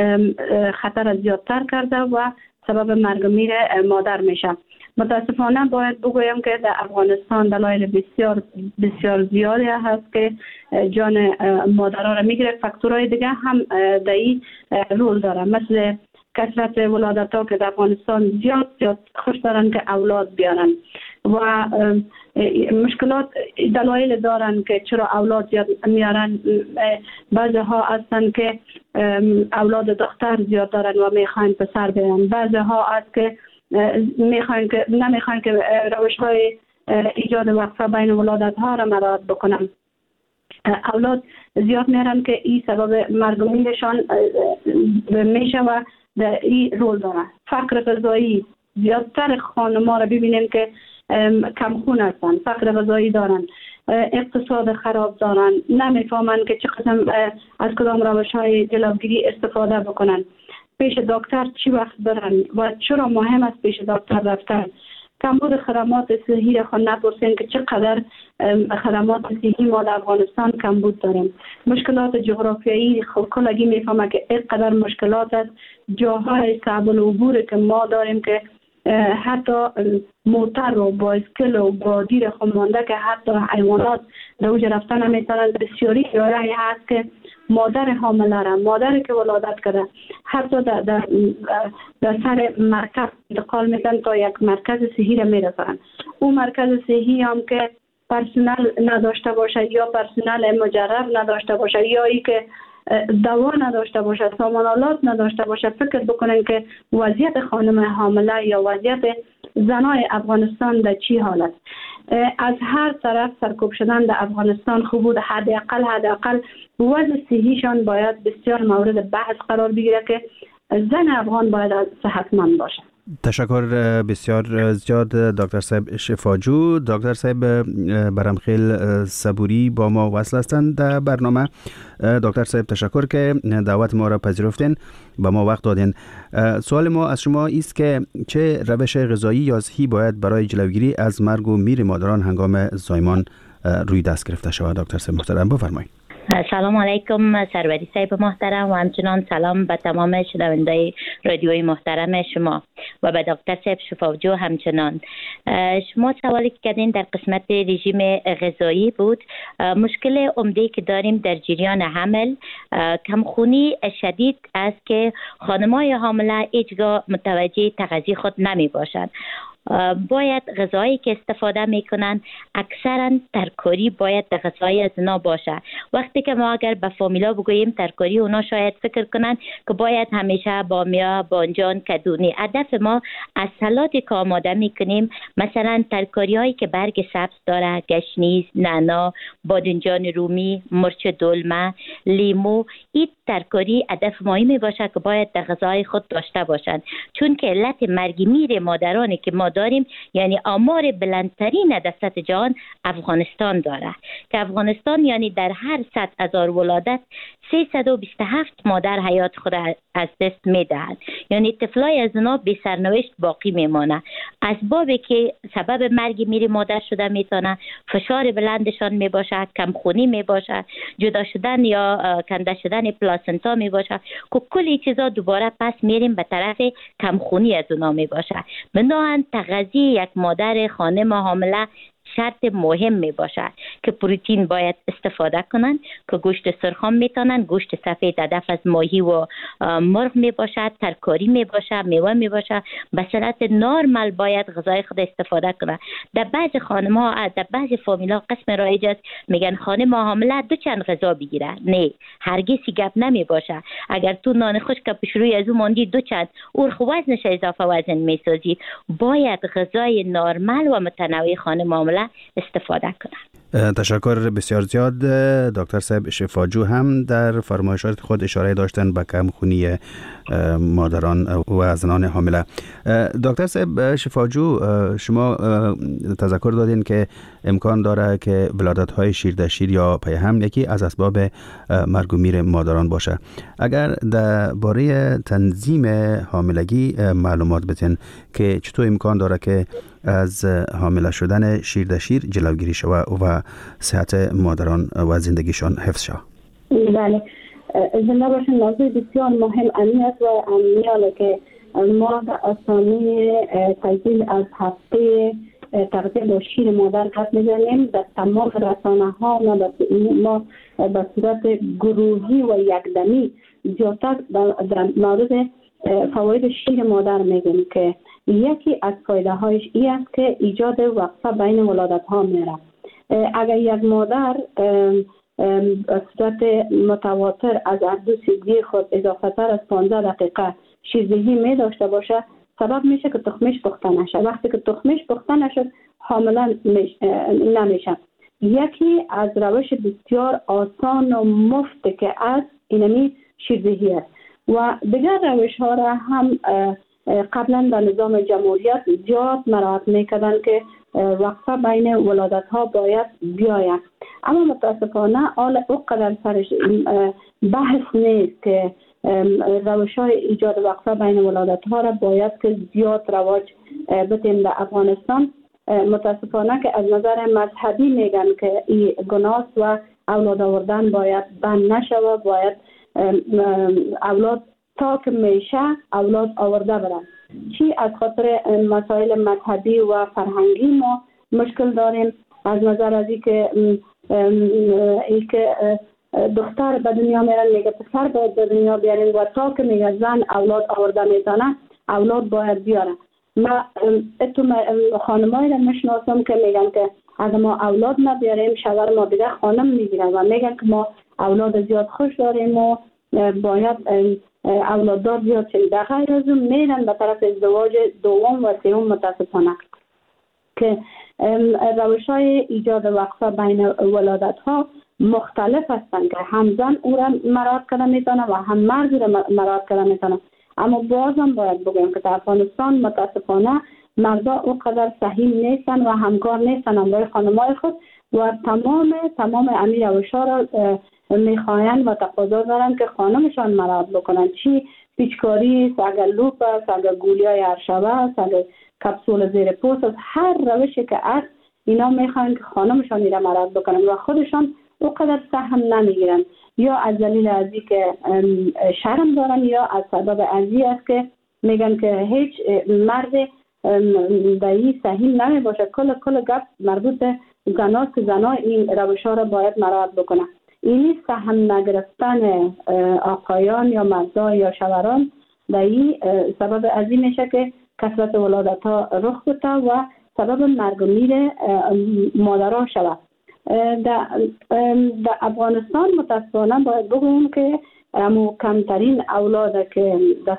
خطر زیادتر کرده و سبب مرگ میر مادر میشه. متاسفانه باید بگویم که در افغانستان دلایل بسیار بسیار زیادی هست که جان مادرها را میگیره. فاکتورهای دیگه هم در این رول داره، مثل کثرت ولادت ها که در افغانستان زیاد خوش دارن که اولاد بیارن و مشکلات دلایل دارن که چرا اولاد زیاد میارن. بعضی ها هستن که اولاد دختر زیاد دارن و میخواین پسر بیارن، بعضی ها هست که نمیخواین که روش های ایجاد وقفه بین ولادت ها را مراعات بکنن. اولاد زیاد میارن که این سبب مرگ میرشان میشه و در این رول دارن. فقر غذایی، زیادتر خانم‌ها را ببینیم که کمخون هستن، فقر غذایی دارن، اقتصاد خراب دارن، نمیفهمن که چه قسم از کدام روش‌های جلوگیری استفاده بکنن، پیش دکتر چی وقت برن و چرا مهم است پیش دکتر رفتن. کمبود خدمات صحی را خود نپرسین که چقدر خدمات صحی ما در افغانستان کمبود داریم. مشکلات جغرافیایی کلگی میفهمه که اینقدر مشکلات است، جاهای صعب العبور که ما داریم که حتی موتر و بایسکل و با دیر خود مانده که حتی حیوانات در اوج رفتن نمیتونن. بسیاری جایی هست که مادر حامله را، مادری که ولادت کرده، حتی در سر مرکز انتقال میدن تا یک مرکز صحی را میرسن. اون مرکز صحی هم که پرسنل نداشته باشه یا پرسنل مجرب نداشته باشه یا ای که دوا نداشته باشه، سامانالات نداشته باشه، فکر بکنن که وضعیت خانم حامله یا وضعیت زنای افغانستان در چی حالت. از هر طرف سرکوب شدن در افغانستان خوب بود. حداقل وضع صحیشان باید بسیار مورد بحث قرار بگیره که زن افغان باید صحتمند باشه. تشکر بسیار زیاد دکتر صاحب شفاجو. دکتر صاحب برمخیل صبوری با ما وصل هستند در برنامه. دکتر صاحب تشکر که دعوت ما را پذیرفتین، با ما وقت دادین. سوال ما از شما است که چه روش غذایی یا صحی باید برای جلوگیری از مرگ و میر مادران هنگام زایمان روی دست گرفته شود؟ دکتر صاحب محترم بفرمایید. سلام علیکم سروری صاحب محترم و همچنان سلام به تمام شنوندگان رادیوی محترم شما و به دکتر صاحب شفاجو همچنان. شما سوالی که کردین در قسمت رژیم غذایی بود. مشکل عمده که داریم در جریان حمل کمخونی شدید است که خانم‌های حامله هیچگاه متوجه تغذیه خود نمی باشند. باید غذایی که استفاده میکنن اکثرا ترکاری باید در غذای از اونا باشه. وقتی که ما اگر به فامیلا بگوییم ترکاری، اونا شاید فکر کنن که باید همیشه بامیا، بانجان، کدونی. هدف ما از سلاتی که آماده میکنیم مثلا ترکاری هایی که برگ سبز داره، گشنیز، نعنا، بادنجان رومی، مرچ دلمه، لیمو، این ترکاری هدف مهمی باشه که باید در غذای خود داشته باشند، چون که علت مرگ میر مادرانی که ما داریم یعنی آمار بلندترین در سطح جهان افغانستان داره که افغانستان یعنی در هر 100,000 ولادت 327 مادر حیات خود از دست میدهند، یعنی طفلای از اونا بی سرنوشت باقی میمانه. اسبابی که سبب مرگ میری مادر شده میتونه فشار بلندشان میباشه، کمخونی میباشه، جدا شدن یا کنده شدن پلاسنتا میباشه که کل این چیزا دوباره پس میریم به طرف کمخونی از اونا میباشه. بنابراین تغذیه یک مادر خانم حامله شرط مهم می باشه که پروتئین باید استفاده کنن، که گوشت سرخام میتونن، گوشت سفید هدف از ماهی و مرغ می باشه، ترکاری می باشه، میوه می باشه، به صورت نرمال باید غذای خود استفاده کنن. در بعض خانم ها، در بعض فامیل ها قسم رایج است میگن خانم حامله دو چند غذا بگیره. نه، هرگز گپ نمی باشه. اگر تو نان خشک پیش روی از اون ماندی دو چند اور خو وزنش اضافه وزن میسازی، باید غذای نرمال و متنوع خانم حامله استفاده کنند. تشکر بسیار زیاد. دکتر صاحب شفاجو هم در فرمایشات خود اشاره داشتن به کمخونی مادران و زنان حامله. دکتر صاحب شفاجو، شما تذکر دادین که امکان داره که ولادت‌های شیردشیر یا پیهم یکی از اسباب مرگ و میر مادران باشه. اگر درباره تنظیم حاملگی معلومات بدین که چطور امکان داره که از حامله شدن شیردشیر جلوگیری شود و صحت مادران و زندگیشان حفظ شود؟ بله، زنده باشن. موضوع بسیار مهم امنیت و امنیاله که ما به آسانی تجدید از هفته تغذیه با شیر مادر حرف میزنیم. در تمام رسانه ها ما به صورت گروهی و یکدمی زیادتر در مورد فواید شیر مادر میگیم که یکی از فایده هایش این است که ایجاد وقفه بین ولادت ها میره. اگر یک مادر به صورت متواتر از اردوسیگی خود اضافه تر از 15 دقیقه شیردهی می داشته باشه، سبب میشه که تخمش پخته نشه. وقتی که تخمش پخته نشد حامله نمیشه. یکی از روش بسیار آسان و مفت که از اینمی شیردهی است و دیگر روش ها را هم قبلا در نظام جمهوریت زیاد مراعات میکردن که وقفه بین ولادت ها باید بیاید، اما متاسفانه حال اوقدر سرش بحث نیست که روش های ایجاد وقفه بین ولادت ها را باید که زیاد رواج بدیم در افغانستان. متاسفانه که از نظر مذهبی میگن که این گناه و اولاد آوردن باید بند نشوه، باید اولاد تا که میشه اولاد آورده برن. چی از خاطر مسائل مذهبی و فرهنگی ما مشکل داریم، از نظر از ای که دختر به دنیا میرن میگه پسر باید به دنیا بیارین و تا که میگه زن اولاد آورده میتونه اولاد باید بیاره. ما خانمایی را میشناسم که میگن که اگر ما اولاد نبیاریم شوهر ما دیگه خانم میگیرن و میگن که ما اولاد زیاد خوش داریم و باید اولاددار زیاد شدیم. در غیر از اون میرن به طرف ازدواج دوم و سوم. متاسفانه که روش های ایجاد وقفه بین ولادت ها مختلف هستند که هم زن او را مراعات کرده میتونه و هم مرد را مراعات کرده میتونه، اما بازم باید بگویم که در افغانستان متاسفانه مردا اونقدر صحیح نیستن و همکار نیستن همراه خانمای خود و تمام امیر روشا را میخواین و تقاضا دارن که خانمشان مراعات بکنن. چی پیچکاری است، اگر لوپ است، اگر گولیای ارشبه است، اگر کپسول زیر پوست است، هر روشی که است اینا میخواین که خانمشان را مراعات بکنن و خودشان اونقدر سهم نمیگیرن، یا از دلیل ازی که شرم دارن یا از سبب ازی است که میگن که هیچ مرد دایی صحیح نمی باشه. کل گپ مربوط به زناست که زنا این روش ها را باید مراعات بکنن. اینی سهم نگرفتن آقایان یا مردان یا شوهران دایی سبب ازی میشه که کثرت ولادت ها رخ بده و سبب مرگ و میر مادران شود. در افغانستان متاسفانه باید بگویم که کمترین اولاد که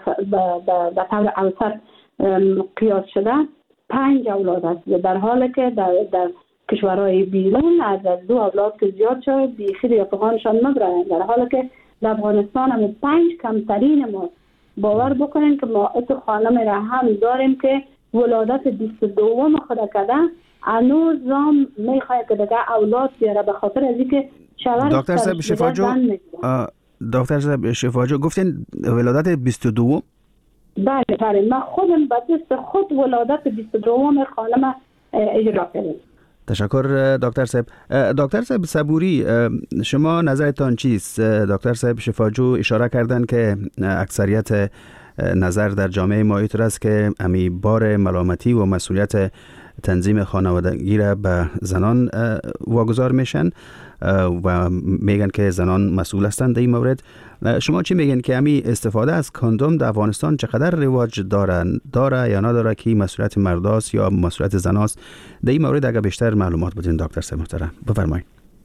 در طور اوسط قیاس شده 5 اولاد است، در حالی که در کشورهای بیرون از 2 اولاد که زیاد شده بیخی ریافتگانشان مبرند، در حالی که در افغانستان هم 5 کمترین ما. باور بکنین که ما ات خانم را هم داریم که ولادت 22 خود کرده، هنوز هم میخواد که دیگه اولاد بیاره به خاطر از اینکه شوهر دکتر صاحب شفاجو گفتین ولادت 22 بله من خودم به دست خود ولادت 22 خانم اجرا کردم. تشکر دکتر صاحب. دکتر صاحب صبوری، شما نظرتان چیست؟ دکتر صاحب شفاجو اشاره کردن که اکثریت نظر در جامعه ما اینطور است که امی بار ملامتی و مسئولیت تنظیم خانوادگی را به زنان واگذار میشن و میگن که زنان مسئول هستند در این مورد. شما چی میگن که امی استفاده از کاندوم در افغانستان چقدر رواج داره یا نداره که مسئولیت مرداست یا مسئولیت زناست؟ در این مورد اگر بیشتر معلومات بدین دکتر صاحب محترم بفرمایید.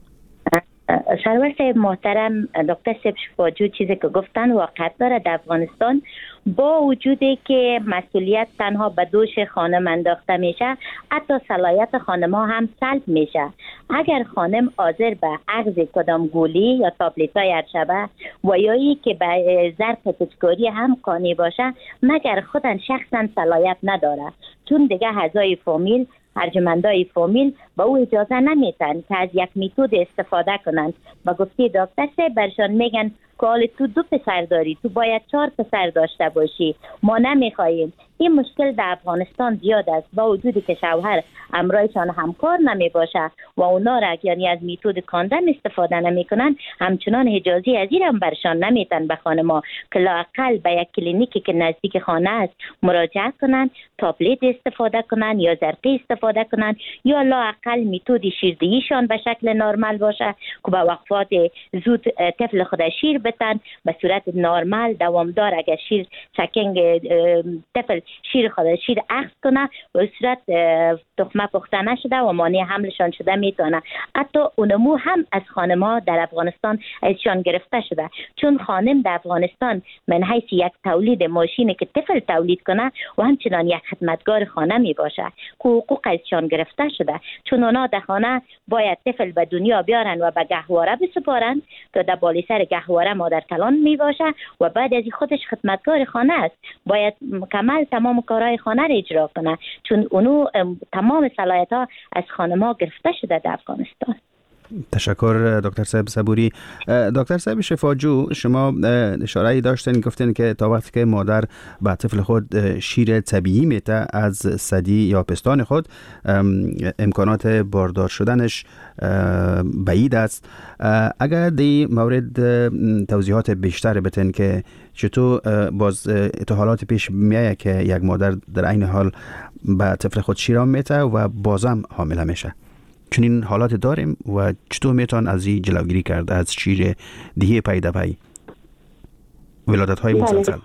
سرور صاحب محترم، دکتر صاحب شفاجو چیزی که گفتن واقعیت داره. در افغانستان با وجودی که مسئولیت تنها به دوش خانم انداخته میشه، حتی صلاحیت خانم ها هم سلب میشه. اگر خانم حاضر به اخذ کدام گولی یا تابلت های هرشبه و یا ای که به ظرف پچکاری هم قانع باشه، مگر خودن شخصا صلاحیت نداره، چون دیگه اعضای فامیل ارجمندای فامیل با او اجازه نمیتن که از یک میتود استفاده کنند. و گفتی دکتر صاحب برشان میگن که حال تو 2 پسر داری، تو باید 4 پسر داشته باشی، ما نمیخواییم. این مشکل در افغانستان زیاد است، با وجودی که شوهر همراهشان همکار نمی باشه و اونا را یعنی از میتود کاندوم استفاده نمی کنن، همچنان اجازه از این هم برشان نمیتن به خانما که لااقل به یک کلینیکی که نزدیک خانه است مراجعه کنن، تابلت استفاده کنن یا زرقی استفاده کنن، یا لااقل میتود شیردهیشان به شکل نرمال باشه که به وقفات زود طفل خود شیر بتن به صورت نرمال دوامدار. اگر شیر چکینگ طفل شیر خود شیر اخذ کنه و صورت تخمه پخته نشده و مانع حملشان شده میتونه. حتی اونمو هم از خانم‌ها در افغانستان ازشان گرفته شده، چون خانم در افغانستان من حیث یک تولید ماشینی که طفل تولید کنه و همچنان یک خدمتگار خانه می باشه که حقوق ازشان گرفته شده، چون اونا در خانه باید طفل به دنیا بیارن و به گهواره بسپارن که در بالا سر گهواره مادر کلان می باشه و بعد از خودش خدمتگار خانه است، باید مکمل تمام کارهای خانه را اجرا کنه، چون اونو تمام صلاحیت‌ها از خانم‌ها گرفته شده در افغانستان. تشکر دکتر صاحب صبوری. دکتر صاحب شفاجو، شما اشاره داشتین گفتین که تا وقتی که مادر به طفل خود شیر طبیعی میته از ثدی یا پستان خود، امکانات باردار شدنش بعید است. اگر در مورد توضیحات بیشتر بتین که چطور باز حالات پیش میایه که یک مادر در عین حال به طفل خود شیر میته و بازم حامله میشه، چون این حالات داریم و چطور میتون از این جلوگیری کرد از شیر دهی پی دفعی ولادت های مسلسل؟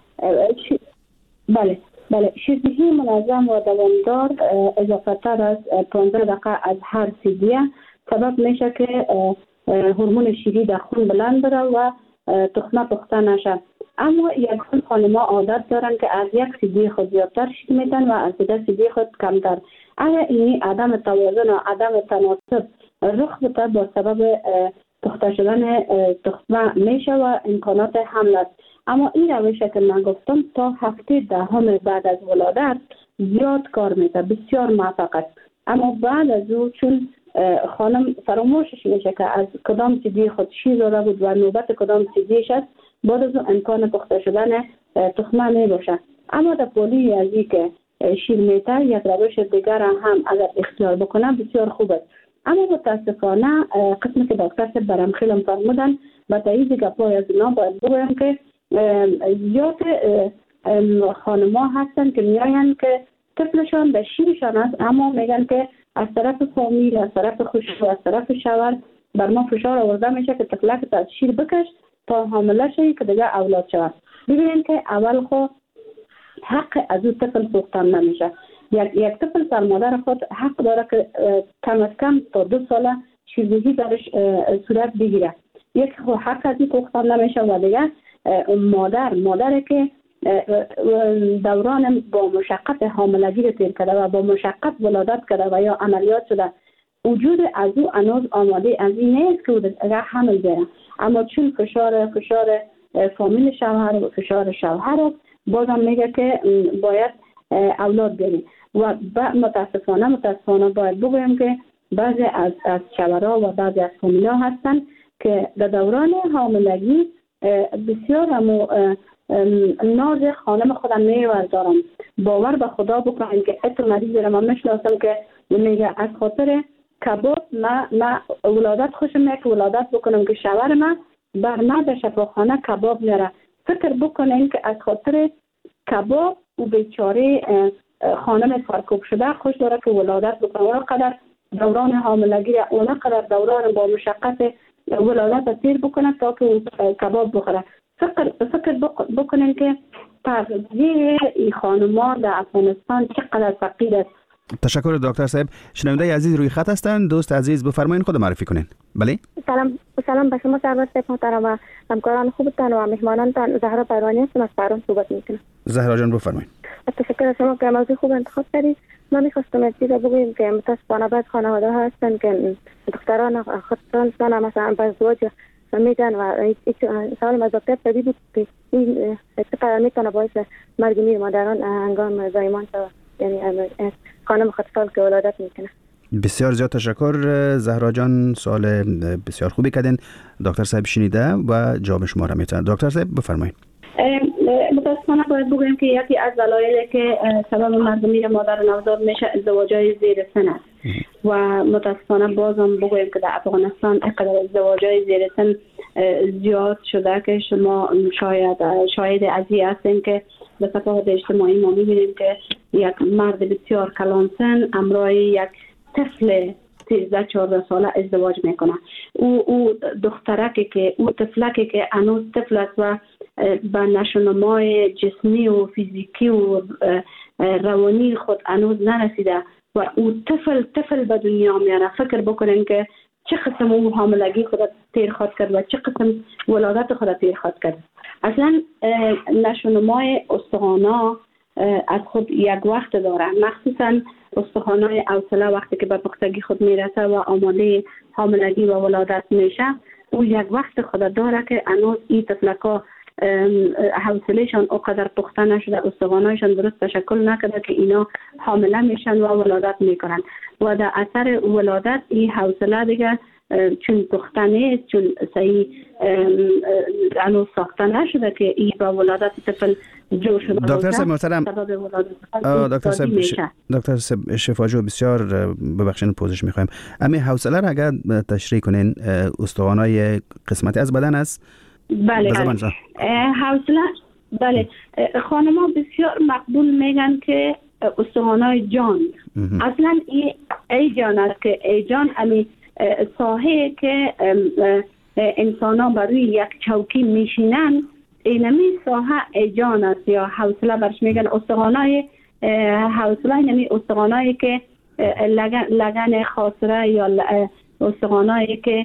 بله شیردهی منظم و دوامدار اضافه تر از 15 دقیقه از هر سیدیه سبب میشه که هورمون شیری در خون بلند بره و تخمه پخته نشه. اما یک خانم‌ها عادت دارن که از یک سیدی خود زیادتر شیر میدن و از دیگر سیدی خود کمتر. اگر این عدم توازن و عدم تناسب رخ بده با سبب پخته شدن تخمه میشه و امکانات حمل است. اما این روشی که من گفتم تا هفته دهم بعد از ولادت زیاد کار میده، بسیار موفق است. اما بعد از او چون خانم فراموشش میشه که از کدام سیدی خود شیر داده بود و نوبت کدام سیدیش است، بعد از امکان پخته شدن تخمه نمیباشه. اما در پولی ازی که شیر میته یک روش دیگر هم اگر اختیار بکنه بسیار خوب است. اما متاسفانه قسمی که دکتر صاحب برام خیلی فرمودن با تایید گپای از اینا باید بگویم که زیاد خانم‌ها هستن که میاین که طفلشان به شیرشان است، اما میگن که از طرف فامیل، از طرف خوشو، از طرف شوهر بر ما فشار آورده میشه که طفلک از شیر بکش تا حامله شوی که دیگه اولاد شود. ببینید که اول خود حق از اون طفل سوختن نمیشه. یک طفل سر مادر خود حق داره که کم از کم تا 2 ساله شیردهی درش صورت بگیره. یک حق از این سوختن نمیشه و دیگه مادر که دوران با مشقت حاملگی رو تیر کرده و با مشقت ولادت کرده و یا عملیات شده، وجود از او هنوز آماده از این نیست که حمل بره. اما چون فشار فامیل شوهر و فشار شوهر بازم میگه که باید اولاد بریم و متاسفانه باید بگویم که بعضی از شوهرها و بعضی از فامیل‌ها هستن که در دوران حاملگی بسیار ناز خانم خودم می‌ورزارم. باور به خدا بکنید که حتی مریضی را من میشناسم که میگه از خاطر کباب ما ولادت خوشم میاد که ولادت بکنم که شوهر من بر من در شفاخانه کباب میاره. فکر بکنین که از خاطر کباب و بیچاره خانم سرکوب شده خوش داره که ولادت بکنه. اونقدر دوران حاملگی اونقدر دوران با مشقت ولادت تیر بکنه تا که کباب بخوره. فکر بکنین که تغذیه این خانوما در افغانستان چقدر فقیر است. تشکر دکتر صاحب. شنونده عزیز روی خط هستند. دوست عزیز بفرمایید خود معرفی کنین. بله. سلام به شما سرور صاحب محترم و همکاران خوبتان و مهمانانتان. زهرا پروانی هستم از تهران صحبت میکنم. زهرا جان بفرمایید. تشکر از شما که موضوع خوب انتخاب کردید. ما می‌خواستم از چیزا بگویم که متاسفانه بعض خانواده ها هستن که دختران خودشان مثلا به ازدواج میدن و سوال از دکتر پدید بود که این چقدر میتونه باعث مرگ میر مادران هنگام زایمان شود، یعنی خانم خودسال که ولادت میکنه. بسیار زیاد تشکر زهرا جان، سوال بسیار خوبی کردین. دکتر صاحب شنیده و جواب شما را میتونن. دکتر صاحب بفرمایید. متاسفانه باید بگویم که یکی از دلایلی که سبب مرگ میر مادر نوزاد میشه ازدواج‌های زیر سن است و متاسفانه بازم بگویم که در افغانستان اینقدر ازدواج‌های زیر سن زیاد شده که شما شاهد ازی هستین که به صفحات اجتماعی ما می‌بینیم که یک مرد بسیار کلان سن همراه یک طفل 13-14 ساله ازدواج میکنه. او دخترکی که او طفلکی که هنوز طفل است و به نشونمای جسمی و فیزیکی و روانی خود هنوز نرسیده و او طفل به دنیا میاره. فکر بکنین که چه قسم او حاملگی خود تیر خواد کرد و چه قسم ولادت خود تیر خواد کرد. اصلا نشونمای استخوانا از خود یک وقت داره، مخصوصا استخوان‌های حوصله وقتی که به پختگی خود میرسه و آماده حاملگی و ولادت میشه، او یک وقت خود داره که هنوز این طفلکا حوصلهشان اونقدر پخته نشده، استخوان‌هایشان درست تشکل نکرده که اینا حامله میشن و ولادت میکنن و در اثر ولادت این حوصله دیگه چون پخته نیست، چون صحیح هنوز ساخته نشده که این با ولادت طفل جو شده. دکتر صاحب محترم، دکتر صاحب شفاجو بسیار ببخشید پوزش میخوایم. امی حوصله را اگر تشریح کنین، استخوان‌های قسمتی از بدن است؟ بله حوصله، بله خانم‌ها بسیار مقبول میگن که استخوان‌های جان اصلا ای جان است که ای جان امی ساحه که انسان ها بر روی یک چوکی میشینن، اینمی ساحه ای جان است یا حوصله برش میگن. استخوان‌های حوصله اینمی استخوان‌هایی که لگن خاصره یا استخوان‌هایی که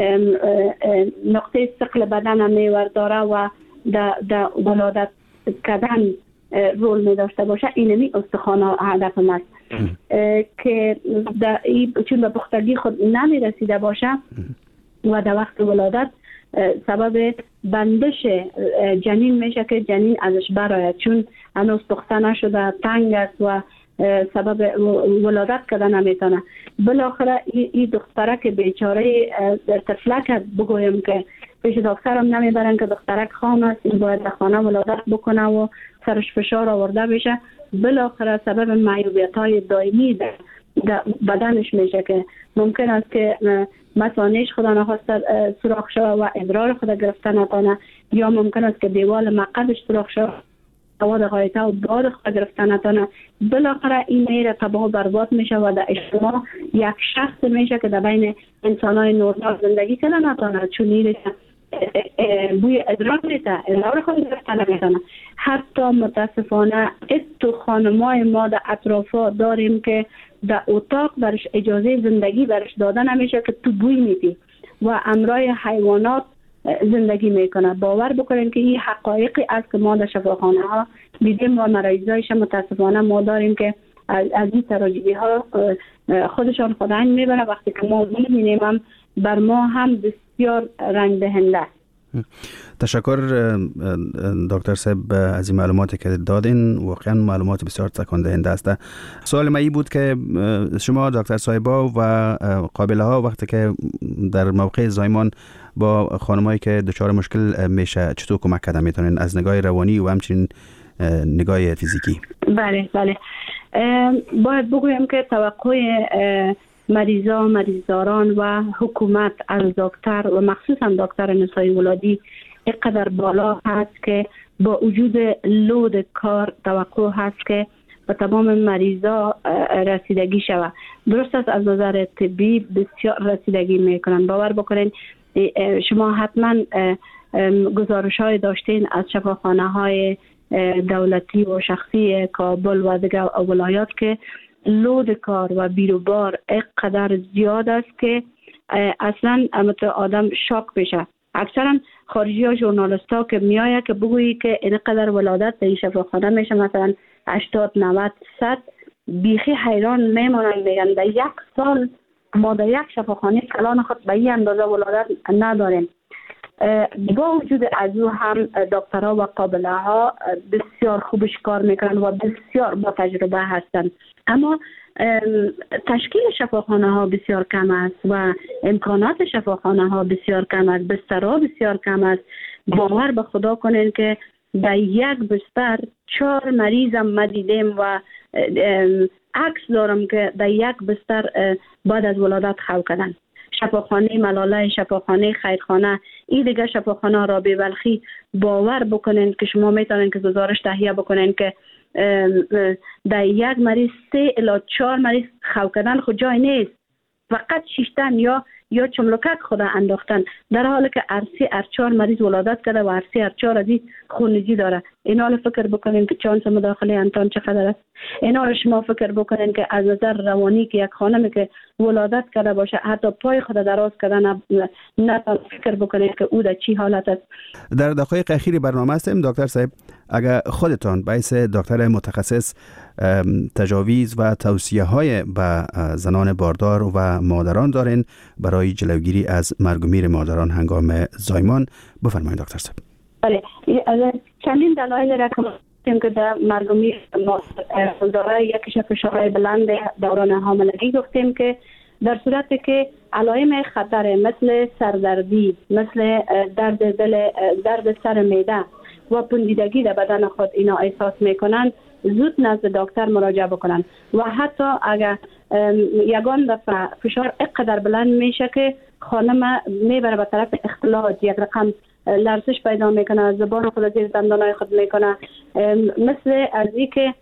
نقطه ثقل بدن هم میور داره و در ولادت کردن رول می داشته باشه، اینمی استخوان هدف است که چون به پختگی خود نمی رسیده باشه و در وقت ولادت سبب بندش جنین میشه که جنین ازش براید، چون هنوز پخته نشده، تنگ است و سبب ولادت کردن نمیتونه. بالاخره این دخترک بیچاره طفلک بگویم که پیش دکترم نمیبرن که دخترک خام است، این باید در خانه ولادت بکنه و سرش فشار آورده بشه. بالاخره سبب معیوبیت‌های دائمی در بدنش میشه که ممکن است که مثانه‌اش خدا نخواسته سوراخ شود و ادرار خود گرفته نتونه، یا ممکن است که دیوال مقعدش سوراخ شود مواد غایطه و داد خود گرفته نتونه. بالاخره این میره تباه و برباد میشه و در اجتماع یک شخص میشه که در بین انسان‌های نورمال زندگی کنه نتونه، چون میره بوی ادرار میده، ادرار خود گرفته نمیتونه. حتی متاسفانه تو خانمای ما در اطرافا داریم که در اتاق برش اجازه زندگی برش داده نمیشه که تو بوی میدی و امرای حیوانات زندگی میکنه. باور بکنین که این حقایقی است که ما در شفاخانه ها دیدیم و مریضایش متاسفانه ما داریم که از این تراژدی ها خودشان خداین میبره. وقتی که ما میبینیم هم بر ما هم بسیار رنج دهنده است. تشکر دکتر صاحب از این معلوماتی که دادین. واقعا معلومات بسیار تکان دهنده است. سوال من این بود که شما دکتر صاحبا و قابله ها وقتی که در موقع زایمان با خانمایی که دچار مشکل میشه چطور کمک کردن میتونین از نگاه روانی و همچنین نگاه فیزیکی؟ بله باید بگویم که توقع مریضداران و حکومت از دکتر و مخصوصا دکتر نسای ولادی اینقدر بالا هست که با وجود لود کار توقع هست که به تمام مریضا رسیدگی شود. درست است از نظر طبی بسیار رسیدگی میکنن. باور بکنین شما حتما گزارش های داشتین از شفاخانه های دولتی و شخصی کابل و دیگر ولایات که لود کار و بیروبار اینقدر زیاد است که اصلا آدم شاک بشه. اکثرا خارجی ها ژورنالیست ها که میایه که بگویی که اینقدر ولادت در این شفاخانه میشه مثلا 80 90 100 بیخی حیران میمونن. میگن در یک سال ما در یک شفاخانه کلان خود به این اندازه ولادت نداریم. با وجود از او هم دکترها و قابله ها بسیار خوبش کار میکنن و بسیار با تجربه هستند، اما تشکیل شفاخانه ها بسیار کم است و امکانات شفاخانه ها بسیار کم است، بسترها بسیار کم است. باور به خدا کنین که در یک بستر 4 مریض هم ما دیدیم و عکس دارم که در یک بستر بعد از ولادت خو کردن. شفاخانه ملاله، شفاخانه خیرخانه، این دیگه شفاخانه رابعه بلخی باور بکنین که شما میتونین که گزارش تهیه بکنین که در یک مریض 3 الی 4 مریض خو کردن خود جای نیست، فقط شیشتن یا چملکک خود انداختن، در حالی که هر 4 مریض ولادت کرده و هر 4 از این خونریزی داره. اینا رو فکر بکنین که چانس مداخله انتان چقدر است. اینا رو شما فکر بکنین که از نظر روانی که یک خانمی که ولادت کرده باشه حتی پای خود دراز کردن نه فکر بکنین که او در چی حالت است. در دقایق اخیر برنامه هستیم دکتر صاحب، اگر خودتان باعث دکتر متخصص تجاویز و توصیه های به زنان باردار و مادران دارین برای جلوگیری از مرگ و میر مادران هنگام زایمان، بفرمایید دکتر صاحب. بله، چندین دلایل را که در مرگ و میر مادران یکیش فشارهای بلند دوران حاملگی گفتیم که در صورتی که علائم خطر مثل سردردی، مثل درد دل، درد سر معده و پوسیدگی در بدن خود اینا احساس میکنند، زود نزد دکتر مراجعه بکنن. و حتی اگر یگان دفعه فشار اینقدر بلند میشه که خانم میبره به طرف اختلاج، یک رقم لرزش پیدا میکنه، زبان خود زیر دندانای خود میکنه، مثل از این که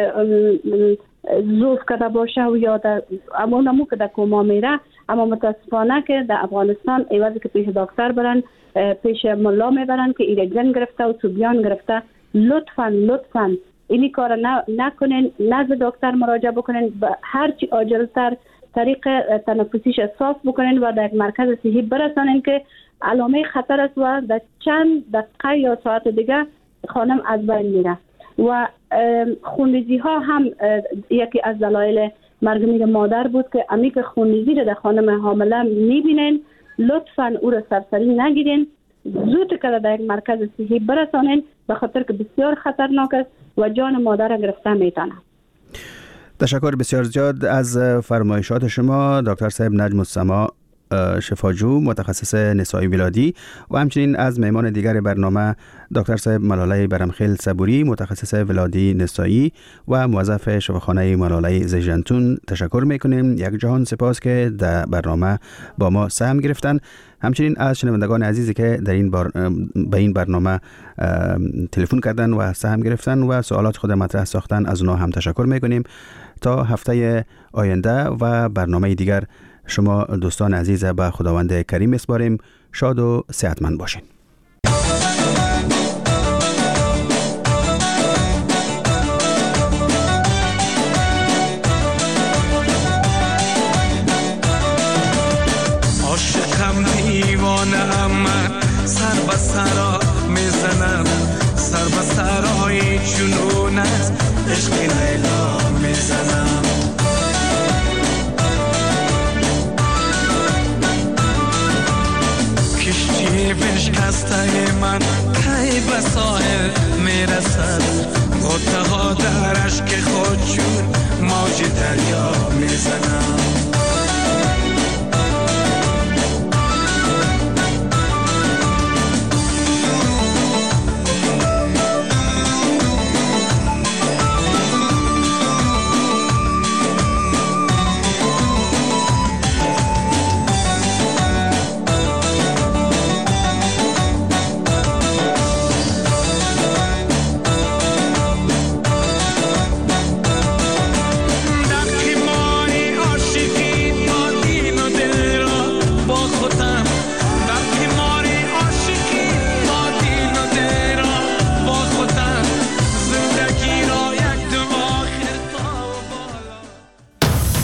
زوف کرده باشه و یا امونمو که در کوما میره. اما متاسفانه که در افغانستان ایوازی که پیش دکتر برن، پیش ملا میبرن که ایرجن گرفته و سوبیان گرفته. لطفاً اینی کار نکنین، نزد دکتر مراجعه بکنین، هرچی عاجلتر طریق تنفسیش احساس بکنین و در مرکز صحی برسانین که علامه خطر است و در چند دقیقه یا ساعت دیگه خانم از بین میره. و خونریزی ها هم یکی از دلایل مرگ میر مادر بود که امی که خونریزی رو در خانم حامله میبینین، لطفاً او را سرسری نگیرین، زود که در یک مرکز صحی برسانین، به خاطر که بسیار خطرناک است و جان مادر گرفته میتونه. تشکر بسیار زیاد از فرمایشات شما دکتر صاحب نجم السما شفاجو، متخصص نسایی ولادی، و همچنین از مهمان دیگر برنامه دکتر صاحب ملاله برمخیل صبوری، متخصص ولادی نسایی و موظف شفاخانه ملاله زیجنتون تشکر میکنیم. یک جهان سپاس که در برنامه با ما سهم گرفتن. همچنین از شنوندگان عزیزی که در این به این برنامه تلفن کردن و سهم گرفتن و سوالات خود مطرح ساختن، از اونها هم تشکر میکنیم. تا هفته آینده و برنامه دیگر شما دوستان عزیز به خداوند کریم میسپاریم. شاد و صحتمند باشین. عاشقم دیوانه من، سر به سرا میزنم، سر به سرای جنون است، عشق لیلا میزنم. کشتی بشکست کشته من کی به ساحل میرسد غوطه ها در اشک خود چون موج دریا میزنم